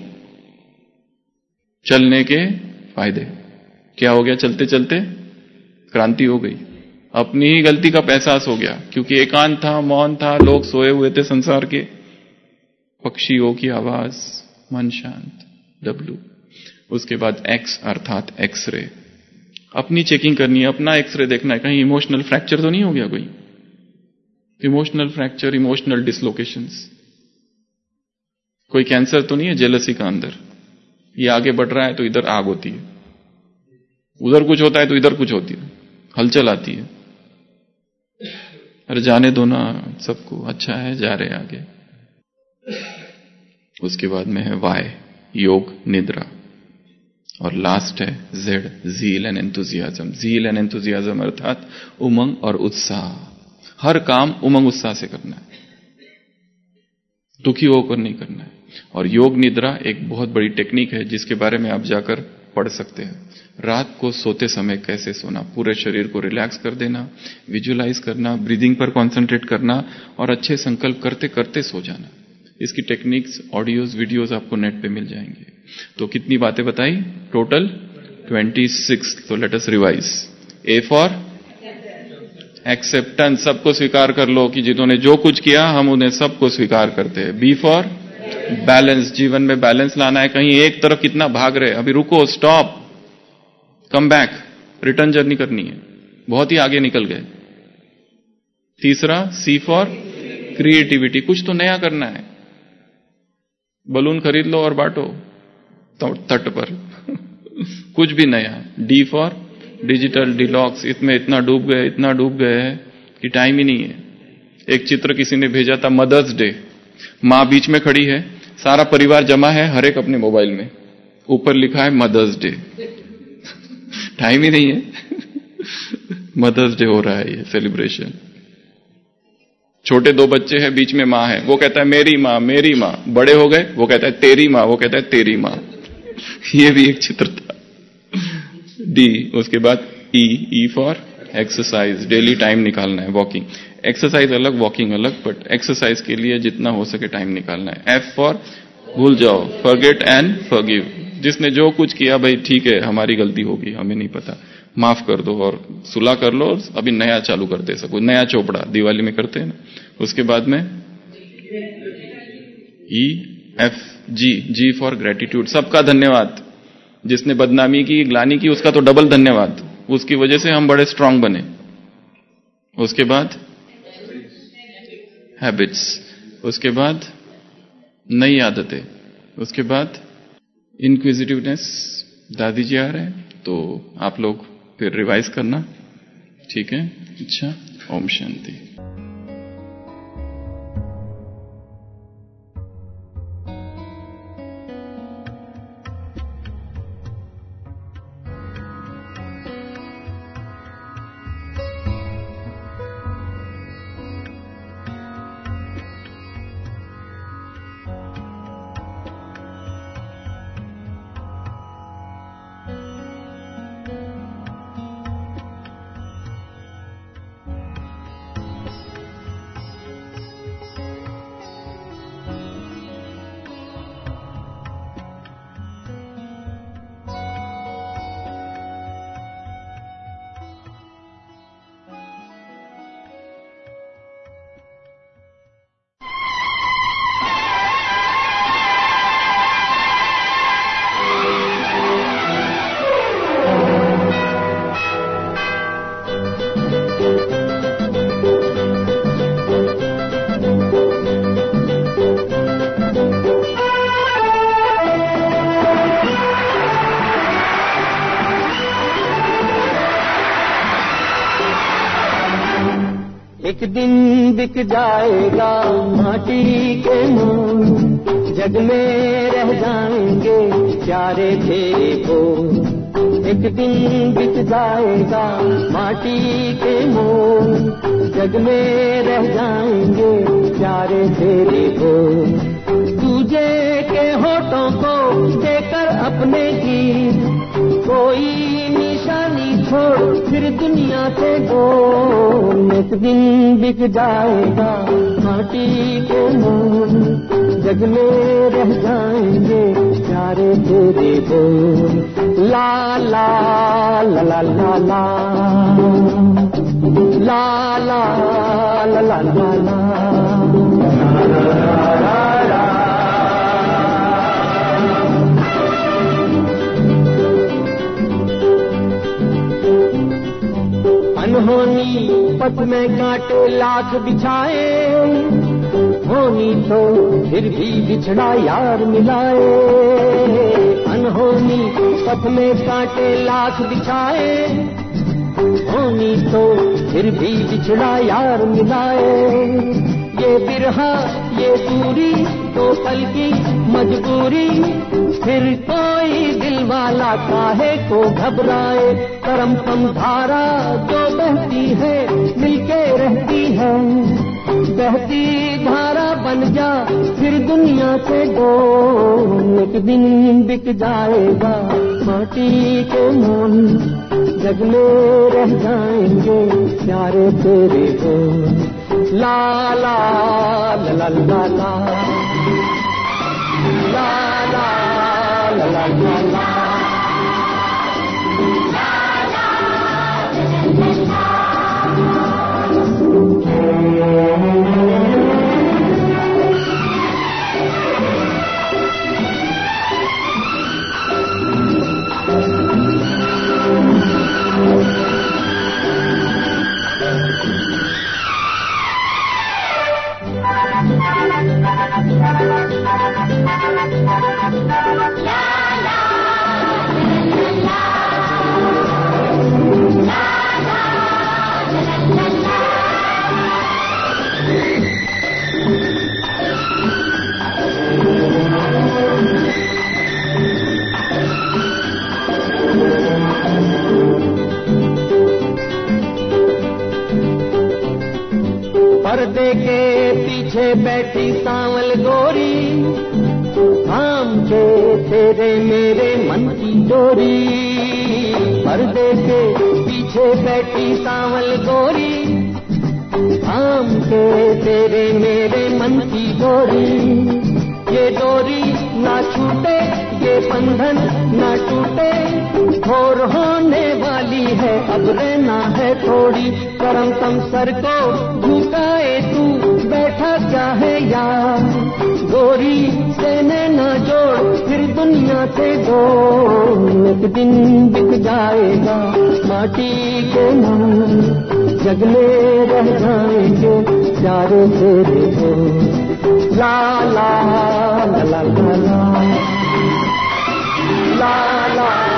चलने के फायदे। क्या हो गया? चलते चलते क्रांति हो गई, अपनी ही गलती का एहसास हो गया, क्योंकि एकांत था, मौन था, लोग सोए हुए थे संसार के, पक्षियों की आवाज, मन शांत। W। उसके बाद X अर्थात एक्सरे, अपनी चेकिंग करनी है, अपना एक्सरे देखना है, कहीं इमोशनल फ्रैक्चर तो नहीं हो गया कोई। इमोशनल फ्रैक्चर, इमोशनल डिसलोकेशंस, कोई कैंसर तो नहीं है जेलसी का अंदर। ये आगे बढ़ रहा है तो इधर आग होती है, उधर कुछ होता है तो इधर कुछ होती है, हलचल आती है। अरे जाने दो ना, सबको अच्छा है, जा रहे आगे। उसके बाद में है Y, योग निद्रा, और लास्ट है Z, zeal and enthusiasm. Zeal and enthusiasm अर्थात उमंग और उत्साह। हर काम उमंग उत्साह से करना है, दुखी होकर नहीं करना है। और योग निद्रा एक बहुत बड़ी टेक्निक है, जिसके बारे में आप जाकर पढ़ सकते हैं। रात को सोते समय कैसे सोना, पूरे शरीर को रिलैक्स कर देना, विजुअलाइज करना, ब्रीदिंग पर कंसंट्रेट करना, और अच्छे संकल्प करते करते सो जाना। इसकी टेक्निक्स, ऑडियोज, वीडियोज आपको नेट पे मिल जाएंगे। तो कितनी बातें बताई? टोटल 26। तो let us revise. A for acceptance, सबको स्वीकार कर लो कि जिन्होंने जो कुछ किया हम उन्हें सबको स्वीकार करते हैं। B फॉर बैलेंस, जीवन में बैलेंस लाना है, कहीं एक तरफ कितना भाग रहे, अभी रुको, stop, come back, return journey करनी है, बहुत ही आगे निकल गए। तीसरा C फॉर क्रिएटिविटी, कुछ तो नया करना है, बलून खरीद लो और बांटो तट पर। कुछ भी नया। D फॉर डिजिटल डिलॉक्स, इसमें इतना डूब गए हैं कि टाइम ही नहीं है। एक चित्र किसी ने भेजा था, मदर्स डे, मां बीच में खड़ी है, सारा परिवार जमा है, हर एक अपने मोबाइल में, ऊपर लिखा है मदर्स डे। टाइम ही नहीं है। मदर्स डे हो रहा है ये सेलिब्रेशन। छोटे 2 बच्चे हैं, बीच में मां है, वो कहता है मेरी मां मेरी मां। बड़े हो गए, वो कहता है तेरी मां, वो कहता है तेरी मां। ये भी एक चित्र था। D, उसके बाद E for exercise, daily time निकालना है, वॉकिंग। एक्सरसाइज अलग, वॉकिंग अलग, बट एक्सरसाइज के लिए जितना हो सके टाइम निकालना है। F फॉर भूल जाओ, फॉरगेट एंड फॉरगिव। जिसने जो कुछ किया, भाई ठीक है, हमारी गलती होगी, हमें नहीं पता, माफ कर दो और सुलह कर लो, अभी नया चालू करते, सब नया चोपड़ा दिवाली में करते हैं ना। उसके बाद में G फॉर ग्रेटिट्यूड, सबका धन्यवाद। जिसने बदनामी की, ग्लानी की, उसका तो डबल धन्यवाद, उसकी वजह से हम बड़े स्ट्रांग बने। उसके बाद हैबिट्स, उसके बाद नई आदतें, उसके बाद इनक्विजिटिवनेस। दादी जी आ रहे हैं तो आप लोग फिर रिवाइज करना, ठीक है? अच्छा, ओम शांति। एक दिन बिक जाएगा माटी के मोल, जग में रह जाएंगे प्यारे तेरे बोल। एक दिन बिक जाएगा माटी के मोल, जग में रह जाएंगे प्यारे तेरे बोल। तुझे के होठों को देकर अपने गीत, कोई निशानी छोड़ फिर दुनिया से बोल। एक दिन बिक जाएगा माटी के मोल, जग में रह जाएंगे प्यारे तेरे बोल। ला ला ला ला ला ला ला ला ला ला ला। अनहोनी पथ में कांटे लाख बिछाए, होनी तो फिर भी बिछड़ा यार मिलाए। अनहोनी पथ में कांटे लाख बिछाए, होनी तो फिर भी बिछड़ा यार मिलाए। ये बिरहा ये दूरी तो पल की मजबूरी, फिर कोई दिल वाला काहे को घबराए। करम कम धारा जो बहती है मिलके रहती है, बहती धारा बन जा फिर दुनिया से डोल। एक दिन बिक जाएगा माटी के मोल, जग में रह जाएंगे प्यारे तेरे बोल। ला ला ला ला ला ला ला ला ला ला ला। पर्दे के पीछे बैठी सांवल गोरी, थाम के तेरे मेरे मन की डोरी। पर्दे के पीछे बैठी सांवल गोरी, थाम के तेरे मेरे मन की डोरी। ये डोरी ना छूटे, ये बंधन ना टूटे, घोर होने वाली है अब रहना है थोड़ी। करम कम सर को झुकाए तू बैठा क्या है यार, गोरी से न जोड़ फिर दुनिया से दो। एक दिन बिक जाएगा माटी के नाम जगले रह जाएंगे प्यारे तेरे हो। ला ला ला ला ला ला ला ला